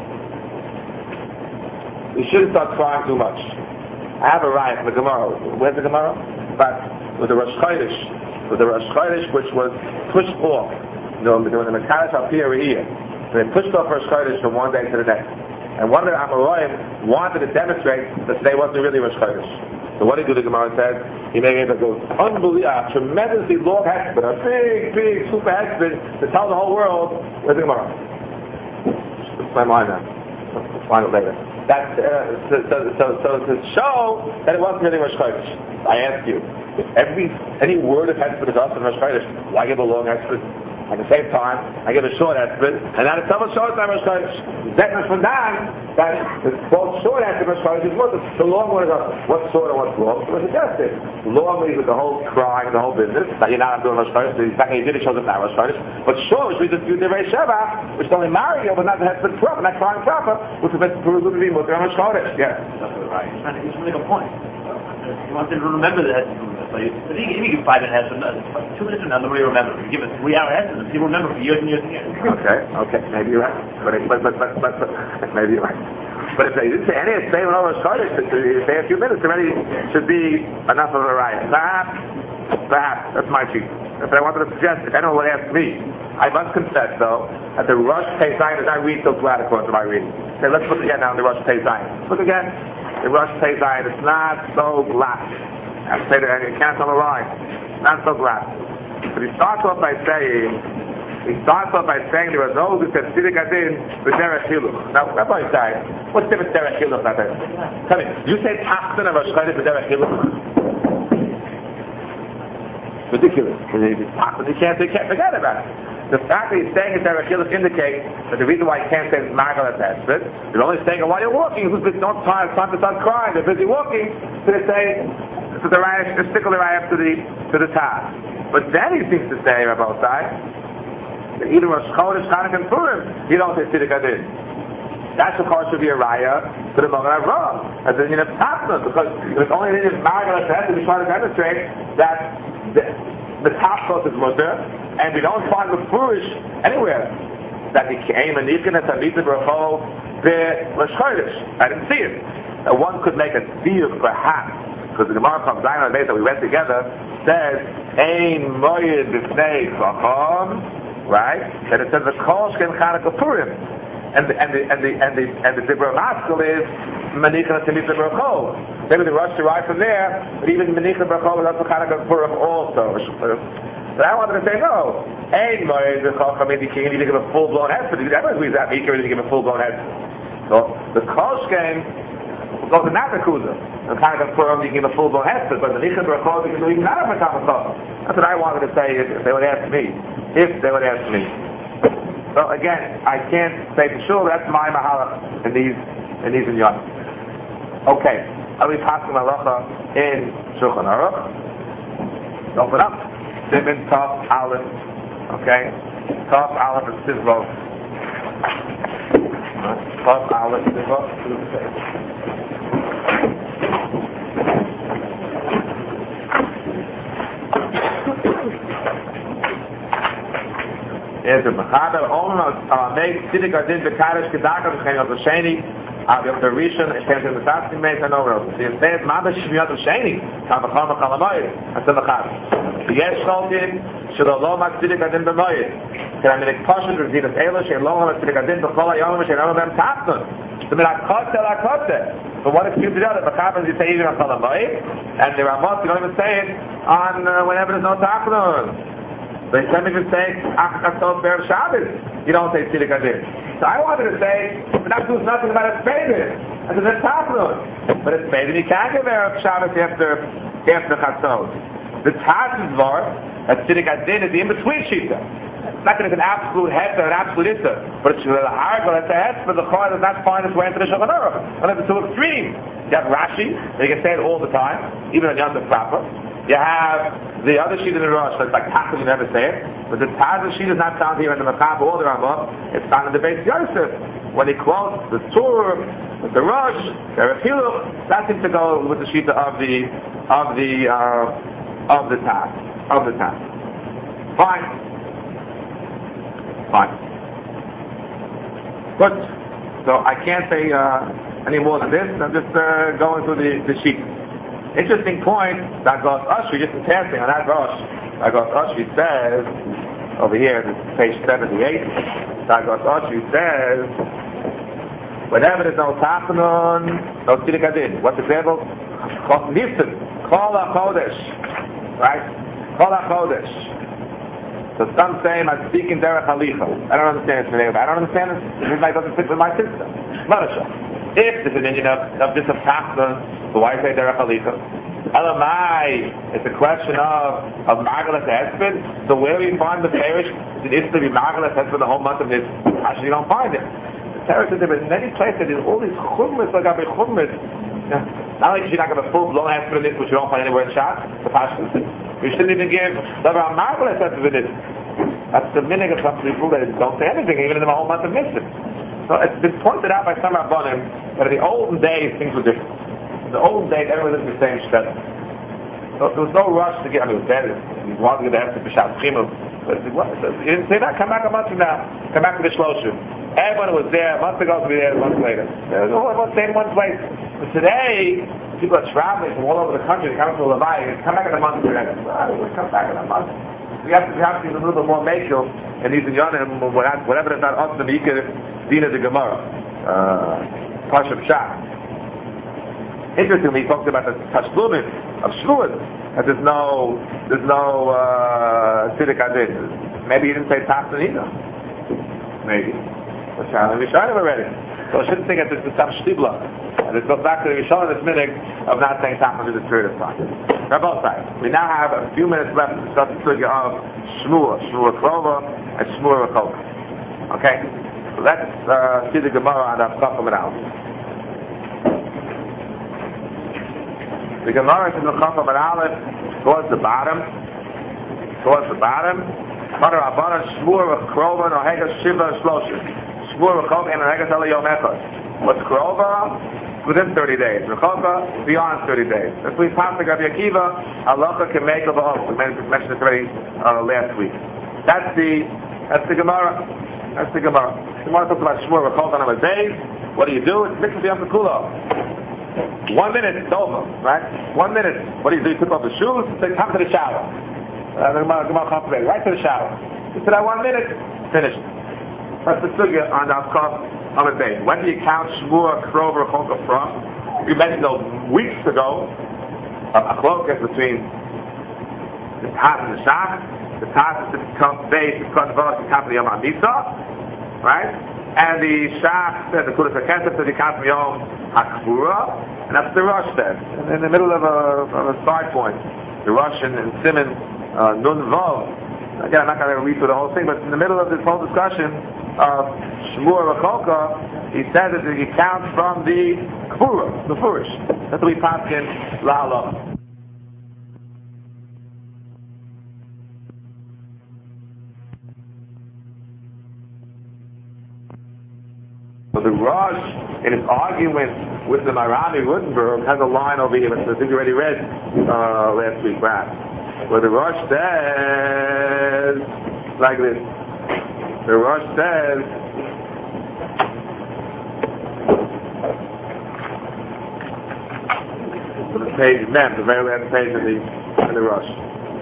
You shouldn't start crying too much. I have a riot from the Gemara. Where's the Gemara? But with the Rosh Chodesh, with the Rosh Chodesh which was pushed off. You know, during the Mekadosh up here here. So they pushed off Rosh Chodesh from one day to the next. And one of the Amoraim wanted to demonstrate that today wasn't really Rosh Chodesh. So what did he do? The Gemara said, he made it go unbelievable, a tremendously long hesped, a big, big, super hesped to tell the whole world where's the Gemara. It's my mind now. Let's find it later. That, uh, so, so, so, so to show that it wasn't really Rosh Chodesh. I ask you, if every, any word of hesped is also in Rosh Chodesh, why give a long hesped? At the same time, I give a short hesped, and now if someone shows that Rosh Chodesh, different from that, that the both short hesped Rosh Chodesh is more, the long one is what's short and what's long, so it's suggested. Long means with the whole crying, the whole business, that you're not doing Rosh Chodesh, so exactly you did it shows up not Rosh Chodesh, but short, which means that you did Rei Sheva, which is only marrying you, but not the hesped proper, not crying proper, which is meant to be more than Rosh Chodesh. Yeah. That's right. He's trying to make a point. He wants to remember the hesped. So you, if you give five minutes, two minutes and nobody remembers. If you give a three-hour hesped, people remember for years and years and years. Okay, okay, maybe you're right. But, but, but, but, but, but maybe you're right. But if they didn't say any, say when over Chodesh, if say a few minutes already should be enough of a riot. Perhaps, perhaps, that's my cheat. If I wanted to suggest, if anyone would ask me, I must confess though, that the Rosh Pei Zayin is not read so glad according to my reading. Okay, let's look again now in the Rosh Pei Zayin. Look again. The Rosh Pei Zayin is not so glad. I say that you can't tell a lie. Not so glad. But he starts off by saying, he starts off by saying there was those who said Tzidik Adin b'derech Hiluch. Now, Rabbi Isai, what's the difference derech Hiluch? Tell me, you say Tachton of Rosh Chodesh b'derech Hiluch? Ridiculous. You can't, you can't forget about it. The fact that he's saying it's derech Hiluch indicates that the reason why he can't say it's Ma'agel at Hesped, they're only saying it while you're walking. Who's busy? Don't try, it's time to start crying. They're busy walking. So they say, to the raya, to stickle the raya to the to the task. But then he seems to say, Rabbi Osai, that either Rosh Chodesh, Chanukah, and Purim, you don't say Tzidik Adin. That of course should be a raya to the Magen Avraham, as in of Tachton, because it's only in Ma'agel at Hesped he's trying to demonstrate that the, the top course is mutter, and we don't find the Furish anywhere that he came and Ichin and Tamita Brachol the Lashchodesh. I didn't see it. Now one could make a deal perhaps, because the Gemara from Zion and that we went together says, Ein Moyed B'fnei Chacham, right? That it says the Kol Shkem Chanukah Purim. And the, and the, and the, and the, and the Dibra Maskell is Manichin and Tamita Brachol. Maybe the rush derived from there, but even Manichin Brachol is also Chanukah Purim also. But I wanted to say, no, Ein Moed B'Chacham means you can't even give a full-blown hesed. Everyone agrees that you can't really give a full-blown hesed. So the Kol Shkem goes to Natakuza. The Chanukah Purim you can give a full-blown hesed, but the Manichin Brachol you can do even not have a Kamachah. That's what I wanted to say if, if they would ask me. If they would ask me. So again, I can't say for sure. That's my mahalach in these in these inyanim. Okay, I'll be passing halacha in Shulchan Aruch. Open up. Siman Tov Aleph. Okay, Tov Aleph and Sivro. Tov Aleph Sivro. Is the Mechaber Omer make Tzidik Adin Bekadosh Kedaka B'Chein Yot L'Sheni Av Yot Rishon Eshem Shem Mitzatzi Meis Hanover. So you say Mama Shmiyot L'Sheni Kam B'Chol B'Chol Amoyed. That's the Mechaber. Yesh Cholkin Shelo Lo Ma Tzidik Adin B'Moyed. Can I make Poshet Rezidas Eilo Shein Lo Ma Tzidik Adin B'Chol Ayom Shein Lo Mem Tachton. So Min HaKotze LaKotze. But what if you do that? The Mechaber you say even on Chol Amoyed, and the Ramot you don't even say it on uh, whenever there's no Tachton. But some even say, Achakatov Ber Shabbos. You don't say Tzidik Adin. So I wanted to say, but that proves nothing about a Spedin. I said, that's Tachnun. But a Spedin, you can't give Erev Shabbos after, after Chatzot. The Tachnun var, that Tzidik Adin is the in-between Shita. It's not that it's an absolute het or an absolute issa, but it's a hargal, it's a het, but the Chor does not find its way into the Shulchan Aruch. One of the two extremes. You have Rashi, so you can say it all the time, even on Yom Tov proper. You have the other sheet in the Rosh, so it's like Tachlis, you never say it. But the Taz sheet is not found here in the Mechaber or the Rambam. It's found in the Beis Yosef. When he quotes the Torah, with the Rosh, the Rechiluch, that seems to go with the sheet of the, of the, uh, of the Taz. Of the Taz. Fine. Fine. Good. So I can't say, uh, any more than this. I'm just, uh, going through the, the sheet. Interesting point, that goes Ashri, just in passing on that Rosh, that goes Ashri says, over here, this is page seventy-eight, that goes Ashri says, whenever there's no Tachanun, no Tzidik Adin. What's the example? Nissen, Kol HaChodesh, right? Kol HaChodesh. So some say, I'm speaking Derech Halicha. I don't understand this. I don't understand this. This doesn't fit with my system. Marisha. If there's an Indian of, of this of Tachanun, so why say Derech Halicha? Elamai, it's a question of of Margaret Hesped. So where do you find the parish? It is to be Margaret Hesped the whole month of this. Actually, you don't find it. The parish is there in many places. There's all these chumras like a chumras. Not only should you not give a full blown Hesped in this, which you don't find anywhere in Shas. The pashtus. You shouldn't even give the Margaret Hesped in this. That's the minig of some people that don't say anything, even in the whole month of Nissan. So it's been pointed out by some Rabbanim that in the olden days things were different. In the old days, everyone lived in the same shtetl. So there was no rush to get, I mean, it was dead. He wanted to get the Hesed B'Shat Chimel. But he didn't say that. Come back a month from now. Come back to the Shloshim. Everyone was there a month ago to be there a month later. Everyone stayed in one place. But today, people are traveling from all over the country. They come to Levi. They come back in a month. They're like, well, we'll come back in a month. We have to, we have to be a little bit more makil. And these Yonim, whatever it's not us, the Mikir, Dina the Gemara. Uh, Pasha B'Shat. Interestingly, he talked about the Tashlumin of Shluas, that there's no, there's no, uh, Tzidik Adin. Maybe he didn't say Tachton either. Maybe. But Shalom Rishonim already. So I shouldn't think that it's the Tam Shtibla. And it goes back to the Rishonim, this minute of not saying Tachton to the period of time. Rabbi Sai, we now have a few minutes left to discuss the sugya of Shmua, Shmua Klova, and Shmua Rechoka. Okay? So let's, uh, see the Gemara on the Chacham and Aleph. The Gemara is in the Chacham and Aleph towards the bottom. Towards the bottom. Mother Abbanan Shmur Krova Nohegas Shiva Shloshim. Shmur Rechoka and Nohegas Ele Yom Echad. What's Krova? Within thirty days. Rechoka beyond thirty days. If we pass the Rabbi Akiva, Halacha can make of a We mentioned this already uh, last week. That's the that's the Gemara. That's the Gemara. The Gemara talks about Shmur Rechok on a day. What do you do? It's mixed with Yom Kula. One minute, it's over, right? One minute. What do you do? You put off the shoes, say, come to the shower. Uh, the Gemara, Gemara comes back, right to the shower. You put that one minute, finished. That's the sugya on the Avkaf on a day. When do you count Shmur Krov Rechok from? We mentioned those weeks ago, a cloak is between the Taz and the Shach. The Taz is the base, it's called the Baruch, the top of the Yom HaMisa, right? And the Shach said the Kudas HaKesef said the top of Yom HaKvura, and that's the Rosh said. And in the middle of a, of a side point, the Rosh and, and Simon, uh, Nun Vav. Again, I'm not going to read through the whole thing, but in the middle of this whole discussion of Shmur Rechoka, he said that he counts from the Kvura, the Furish. That's what we pass in La Allah. So the Rosh, in his argument with the Marami Rutenberg, has a line over here, which I think you already read uh, last week, perhaps, where the Rosh says, like this, the Rosh says, on the page, mem, the very last page of the, of the Rosh.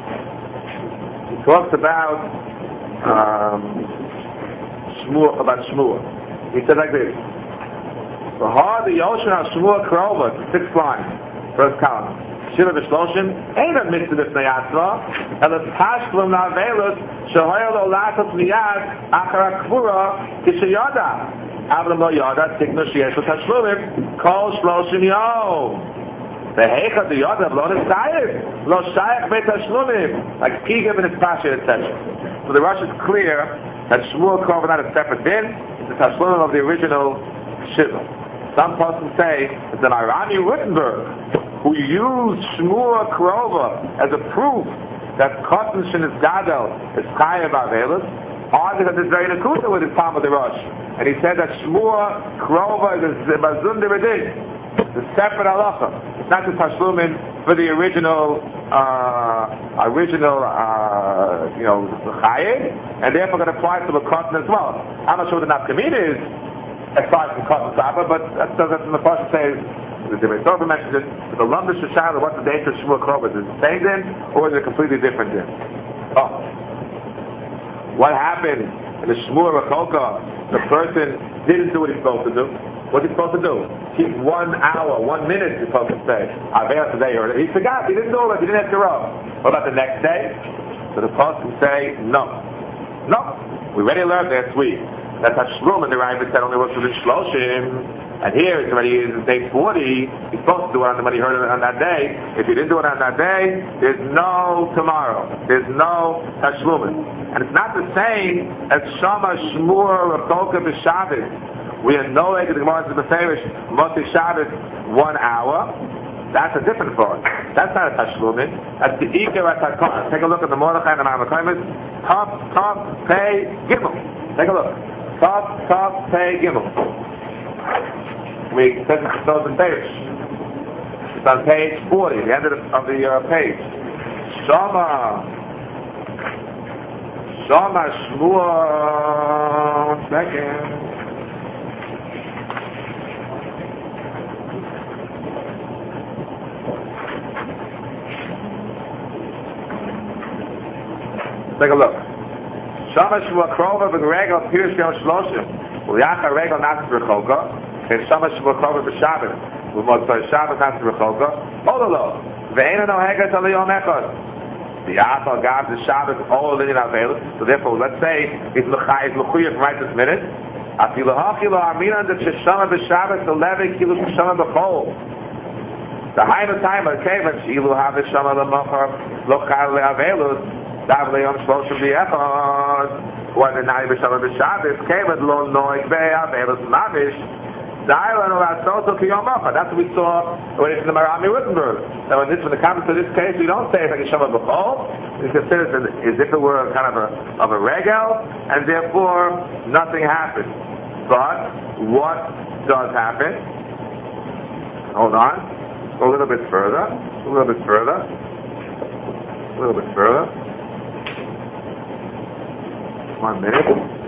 He talks about um, Shmuel, about Shmuel. He said like this: "The hard the ocean of Shmuel Krova, six lines, first column. Shira v'shloshim ain't a mitzvah b'fnei atzma, and the tashlim na'avelus shehoyel lo lasos miyad achar hakvura k'sheyada. Avram lo yada tiknu sheyesh lo tashlumim kol shloshim yom. The heicha the yada lo nisayif lo shayach be'tashlumim like Kigev and its pasha, et cetera. So the Rosh is clear that Shmuel Krova is not a separate din. The Tashlumim of the original Shiva. Some persons say that the Marami Rutenberg, who used Shmur Krova as a proof that Cotton Shinis Gadol is Chayav Avelis, argued that this very Nakuta with his palm of the Rosh. And he said that Shmur Krova is a Bazun Deredin. It's a separate halacha. It's not the Tashlumim for the original, uh, original, uh, you know, Chayav, and therefore going to apply to the Cotton as well. I'm not sure what the Nafkamina is, aside from Cotton Saba, but that's what the Pasha says. The Rebbe mentions it. The Lumber Shashara, what's the date of Shmuel Krova? Is it the same din, or is it a completely different din? Oh. What happened in the Shmuel Rechoka? The person didn't do what he's supposed to do. What's he supposed to do? Keep one hour, one minute, he's supposed to say. Avera today, or he forgot, he didn't do it, he didn't have to row. What about the next day? So the person say, no. No. We already learned last week that Tashlum and the Rambam said only works within Shloshim, and here it's already is day forty. He's supposed to do it on the when he heard it on that day. If he didn't do it on that day, there's no tomorrow. There's no Tashlum. And it's not the same as Shama Shmur Rechoka b'Shabbos. We are no way to the Gemara to the Beferish Moshe Shabbos one hour. That's a different part. That's not a Tashlumin. That's the Iker HaTakon. Take a look at the Mordechai and the Ma'amakoimis. Top, top, pay, Gimel. Take a look. Top, top, pay, Gimel. We said the Chesed and Perish. It's on page forty, the end of the, of the uh, page. Shama. Shama Shmua. One second. Take a look. Shama Shmua Krova v'Regel Pirush Yom Shloshim U'Yachar Regel Natas Rechoka and Shama Shmua Krova v'Shabbos U'Motzai Shabbos Natas Rechoka Olalo Ve'ena No Heget Al Yom Echad the Yachar Gav the Shabbos all Linin Avelis. So therefore, let's say it's L'chai, it's L'chuyah right this minute. Afilu Hachilo Amina the Shama v'Shabbos Eleven Kilo Shama b'Chol. The Hainu time of Kevin Shilu Hav the Shama l'Mochar L'chai le'Avelus. Davle Yom Shloshim v'Echad. When the Nai v'Shama v'Shabbos came at Lo Noik ve'Avelus Mamish. That's what we saw when it's in the Marami Rutenberg. Now, when, this, when it comes to this case, we don't say it's like a Shema B'chol. We consider it as if it were kind of a of a regel, and therefore nothing happens. But what does happen? Hold on, a little bit further, a little bit further, a little bit further. One minute.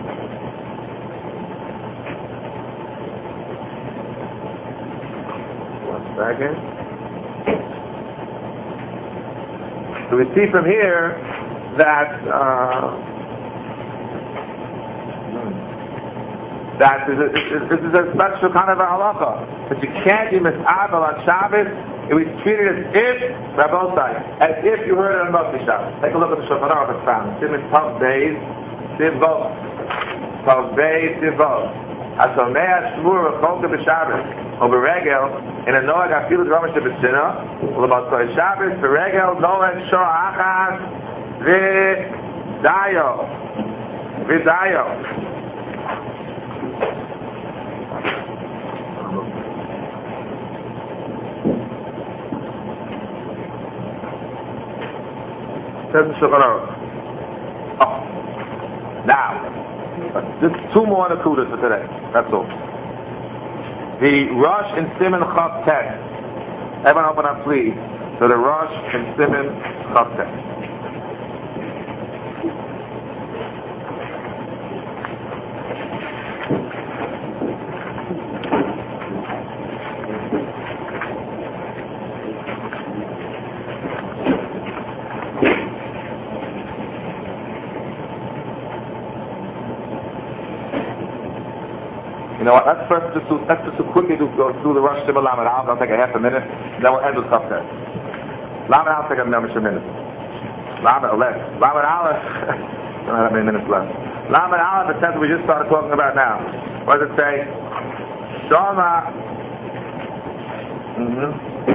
One second. So we see from here that uh, that this is, this is a special kind of a halacha that you can't be mis'abel on Shabbos. It was treated as if, by both sides, as if you heard it on Motzei Shabbos. Take a look at the Shulchan Aruch it's found. Simon Tav Beis Sivot. Tav Beis Sivot. Asomei Shmur V'Cholka B'Shabbos. Or B'Regel, in a Noach Afilu D'Romish B'Tzina, U'L'Motzei Shabbos, B'Regel, Noach Shor Achas, V'Dayo. V'Dayo. Says the Shulchan Aruch. Oh. Now, just two more nakudas for today. That's all. The Rosh in Siman Chav Tet. Everyone open up, please. So the Rosh in Siman Chav Tet. You know what, let's first just do, let's just quickly do, go through the Rosh Shimon Lamed Aleph. I'll take a half a minute, and then we'll end with Chav Tet. Lamed Aleph take a number of minutes. Lamed Aleph. Lamed Aleph, don't have that many minutes left. Lamed Aleph, it says what we just started talking about now. What does it say? Shoma, mm-hmm.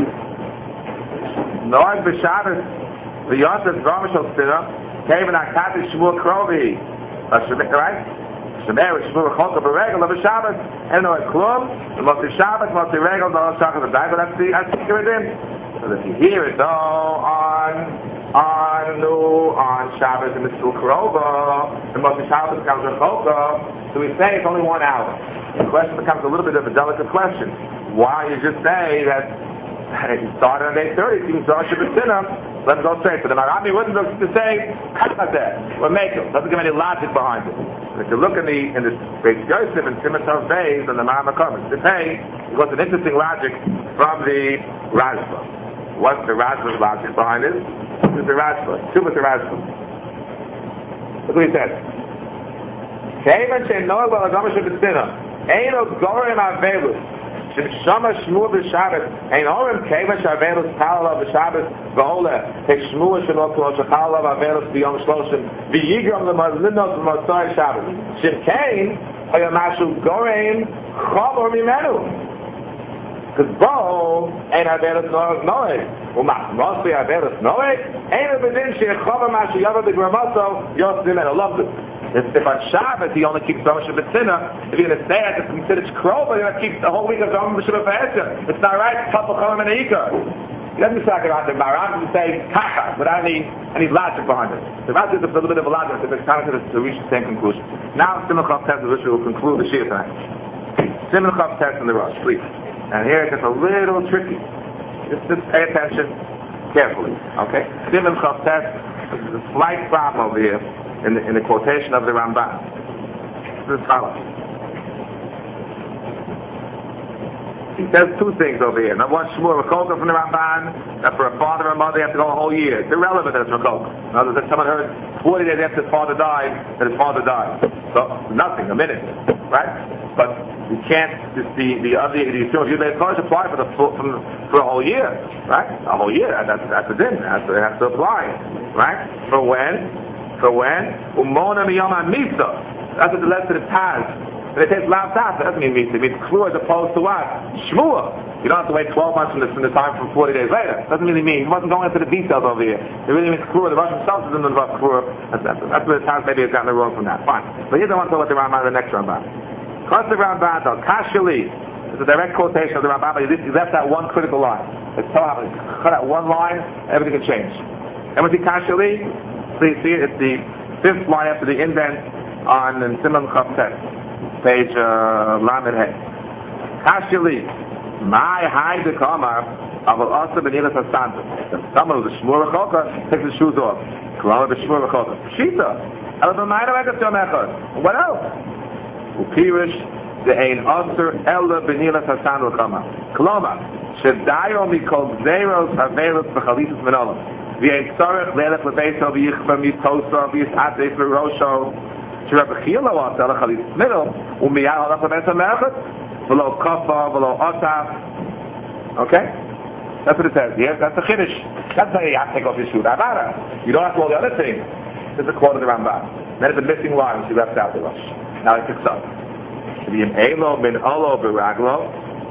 Noach b'Shabbos, v'yosef Romish al-Tzina, came in Akati Shmuel Krovi. Right? Shemer Shmuel V'Cholka B'Regel of Shabbos, and no Klum, the Motzei Shabbos, Motzei Regel, the Shabbos of Dai, but that's the that's the Kirudim. So if you hear it though on on no on Shabbos and Mitzvah Krova, the Motzei Shabbos becomes a Cholka, so we say it's only one hour. The question becomes a little bit of a delicate question. Why you just say that it started on eight thirty, you start Shabbat Sinam, let's go straight. So the Marami wouldn't look to say, Kakadeh, or make it. Doesn't give any logic behind it. If you look in the in the Beis Yosef and Siman Tav Beis and the Ma'amar comments, the pay was an interesting logic from the Rashba. What's the Rashba's logic behind it? This is the Rashba. Two with the Rashba. Look what he says. Keivan she'noah b'lagama she'b'tzina, eino gorem avelus, she'shama shmua b'Shabbos, ein orem keivan she'avelus palala b'Shabbos, v'ola, tek shmua she'no k'lo she'palala b'avelus b'yom shloshim, v'yigram l'mazlinot b'motzei Shabbos. Shemkein, haya mashu gorem chavor mimenu. Because bo, ein avelus noeg, umach mostly avelus noeg, ein abedin she'chavor mashu yava b'gramoso, yos mimenu. Love this. If, if on Shabbos he only keeps Rosh Hashanah, if you're going to say that it's considered Krova, you're going to keep the whole week of Rosh Hashanah. It's not right. It's couple Cholim and Eikar. He doesn't talk about the Maram to say Kaka without any any logic behind it. The logic is a little bit of a logic, but it's kind of to reach the same conclusion. Now, Siman Chav Tet, which will conclude the Shir tonight. Siman Chav Tet in the Rosh, please. And here it gets a little tricky. Just, just pay attention carefully. Okay? Siman Chav Tet, there's a slight problem over here. In the, in the quotation of the Ramban. This is follows. He says two things over here. Number one, Shmuel V'Cholka from the Ramban, that for a father or mother, they have to go a whole year. It's irrelevant that it's V'Cholka. In other words, someone heard forty days after his father died, that his father died. So, nothing, a minute. Right? But you can't, the, the other, the Yisrael Judaism college apply for the full, from, for a whole year. Right? A whole year. That's, that's a din. That's, it has to apply. Right? For when? For when? Umona miyama misa. That's what the lesson it has. And it takes lav taf. That doesn't mean misa. It means klur as opposed to what? Shmua. You don't have to wait twelve months from the, from the time from forty days later. Doesn't really mean. He wasn't going into the details over here. It really means klur. The Russian himself isn't about klur. That's, that's, that's what it sounds. Maybe it's gotten it wrong from that. Fine. But here's I want to talk about the Ramban, the next Ramban. Because the Ramban, though, Kashali, it's a direct quotation of the Ramban, but he left that one critical line. It's so happens. Cut out one line, everything can change. And what's the Kashali? Please see it. It's the fifth line after the indent on in Siman Chav Tet, page uh, Lamed Hey. Kashili, my high dekamar, aval asa b'nilas hasanta. Someone who's a Shmuel V'Cholka takes his shoes off. Korama b'Shmuel V'Cholka. Shita, What else? Upirish the ein aser ella benila sasan l'chama. Kloma shedayo mikol zeros havelos b'chalisus menolam. V'ein tzarech leilech lebeito v'yichva mitosa v'yisatei v'rosho. Sherab Chila wants ella chalisus middle umiyah halach lebeito merchet v'lo kafa v'lo otaf. Okay, that's what it says here. That's the chiddush. That's how you have to take off your shoe. You don't have to do all the other things. This is a quote of the Rambam. Then it's a missing line which he left out the Rosh. Now it picks up. V'yim elo min olo b'raglo.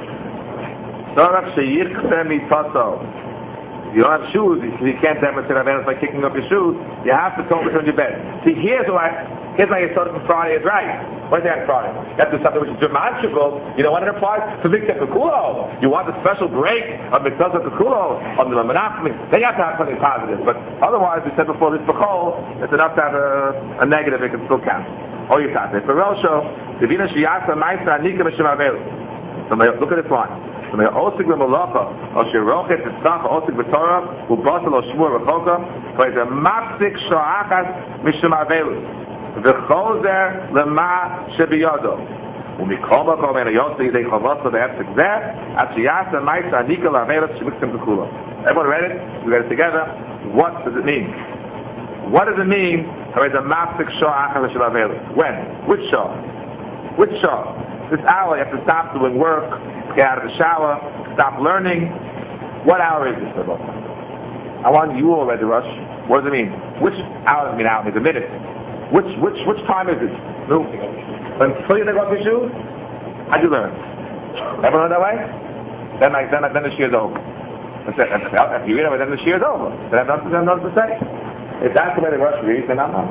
Sorach sheyichse mitaso. You don't have shoes, you can't demonstrate awareness by kicking up your shoes. You have to totally turn your bed. See, here's why, here's why you started from Friday is right. What is that Friday? You have to do something which is demonstrable. You know what it applies? To Mikvah Kekulo. You want a special break of Mikvah Kekulo, on the Menachmi. Then you have to have something positive. But otherwise, we said before, this Bechol, it's enough to have a, a negative, it can still count. Or you can't. For Rosho, Divina Shiyasa Maisa Nika Mishim Avelu. So look at this line. So may osig b'malacha, or shirochet v'tzach, osig b'torah, u'batel o shmur v'choka, for it's a mapsik sho'achas mishum avelu, v'chozer lema shebiyado. U'mikol makom en ayotzi yidei chavotza v'epsik zeh, at shiyasa maisa anika l'avelu shemiksim v'kula. Everyone read it? We read it together. What does it mean? What does it mean? There is a mapsik sho'achas mishum avelu. When? Which show? Which show? This hour you have to stop doing work, get out of the shower, stop learning. What hour is this? I want you all read the Rush. What does it mean? Which hour? I mean, hour is a minute. Which which which time is it? No. Until you take off your shoes, how'd you learn? Everyone learn that way? Then like then then the shear is over. That's it. If you read it, then the shear is over. Then I have nothing, nothing to say. If that's the way the Rush reads, then I'm not.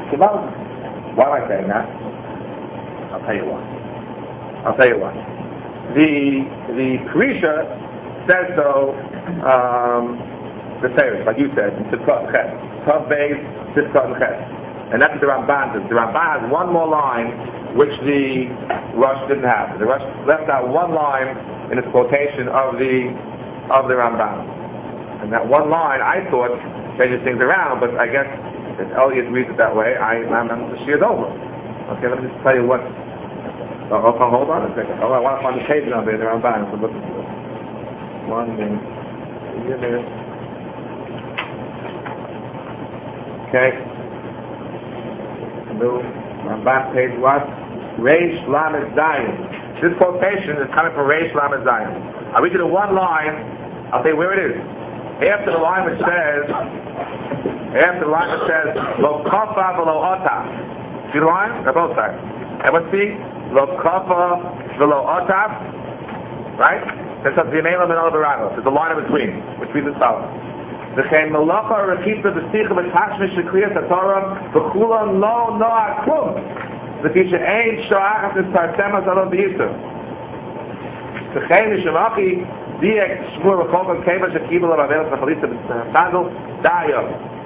Why am I saying that? I'll tell you why. I'll tell you why. The the Parisha says so, um, the Seirish, like you said, in Tzidkot Ches. Tav Beis, Tzidkot Ches. And that's what the Ramban does. The Ramban has one more line which the Rush didn't have. The Rush left out one line in its quotation of the of the Ramban. And that one line, I thought, changes things around, but I guess if Elliot reads it that way, I, I'm, I'm the shear's over. Okay, let me just tell you what. Oh, oh, hold on a second. Oh, I want to find the page number in the Ramban. So look at this. One minute. Give me a minute. Okay. New Ramban page what? Reish Lamed Zayin. This quotation is coming from Reish Lamed Zayin. I'll read you the one line. I'll say where it is. After the line which says, after the line which says, Lo kafa v'lo ota. See the line? They're both sides. Everyone see? Lo kafa v'lo otaf, right? There's a v'yimela min al barago. There's a line in between, which reads as follows: V'chein melacha rekitza v'sicha v'tashmish v'kriyas haTorah v'chulam lo noa klum v'tisha ein shoachas v'tartemas alon v'yisur v'chein mishamachi diek shmur v'chol v'keva shekibel v'avelos v'chalisa v'tazal dayo.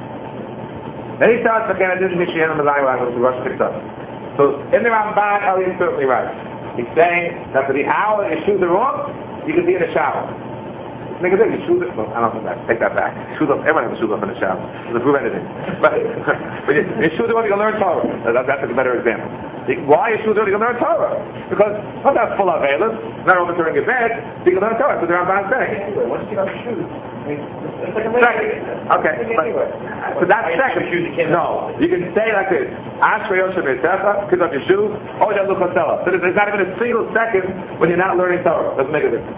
Then he starts v'chein adish mishiyen v'zayin v'avelos v'rosh v'kitza. So in the Ramban, Eli is certainly right. He's saying that for the hour your shoes are off, you can be in the shower. Make a thing, your shoes are well, I don't know that. Take that back. Shoes off. Everyone has shoes off in the shower. Doesn't prove anything. But, but your, your shoes are off, you can learn Torah. That, that's a better example. Why your shoes are off, you can learn Torah? Because not that full of veilus, not overturning your bed, so you can learn Torah. That's what the Ramban is saying. Anyway, once you get out your shoes, it's like a second. Okay. But, so that's second. No. You can say like this. Ask for Yosef Yosef, pick up your shoes, oh, you look Hotela. So there's not even a single second when you're not learning Torah. Doesn't make a difference.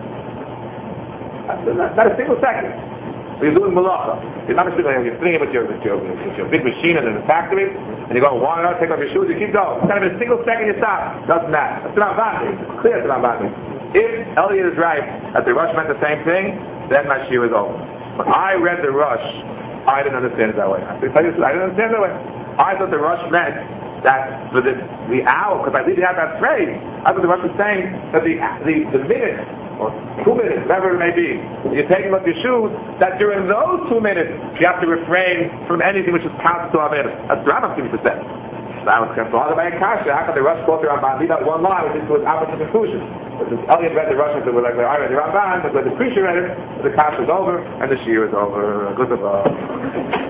Not, not a single second. So you're doing malacha. You're not just you're sitting with your, with your, with your big machine in the factory, and you're going, one hour, take off your shoes, you keep going. It's not even a single second you stop. Doesn't matter. That's not bad. It's clear it's not bad. If Elliot is right, that the Rush meant the same thing, then my shiur is over. When I read the Rush, I didn't understand it that way. I didn't understand it that way. I thought the Rush meant that for the, the hour, because I didn't have that phrase, I thought the Rush was saying that the, the, the minute, or two minutes, whatever it may be, you're taking off your shoes, that during those two minutes, you have to refrain from anything which is counter to Aveda. That's what Rambam seems to say. That was kept on by a kasha. How can the Rush quote the Ramban? Leave out one line, which is to its opposite conclusion. But since Elliot read the Rush, and we're like, I read the Ramban, but when the preacher read it, the kasha is over, and the shiur is over. Good luck.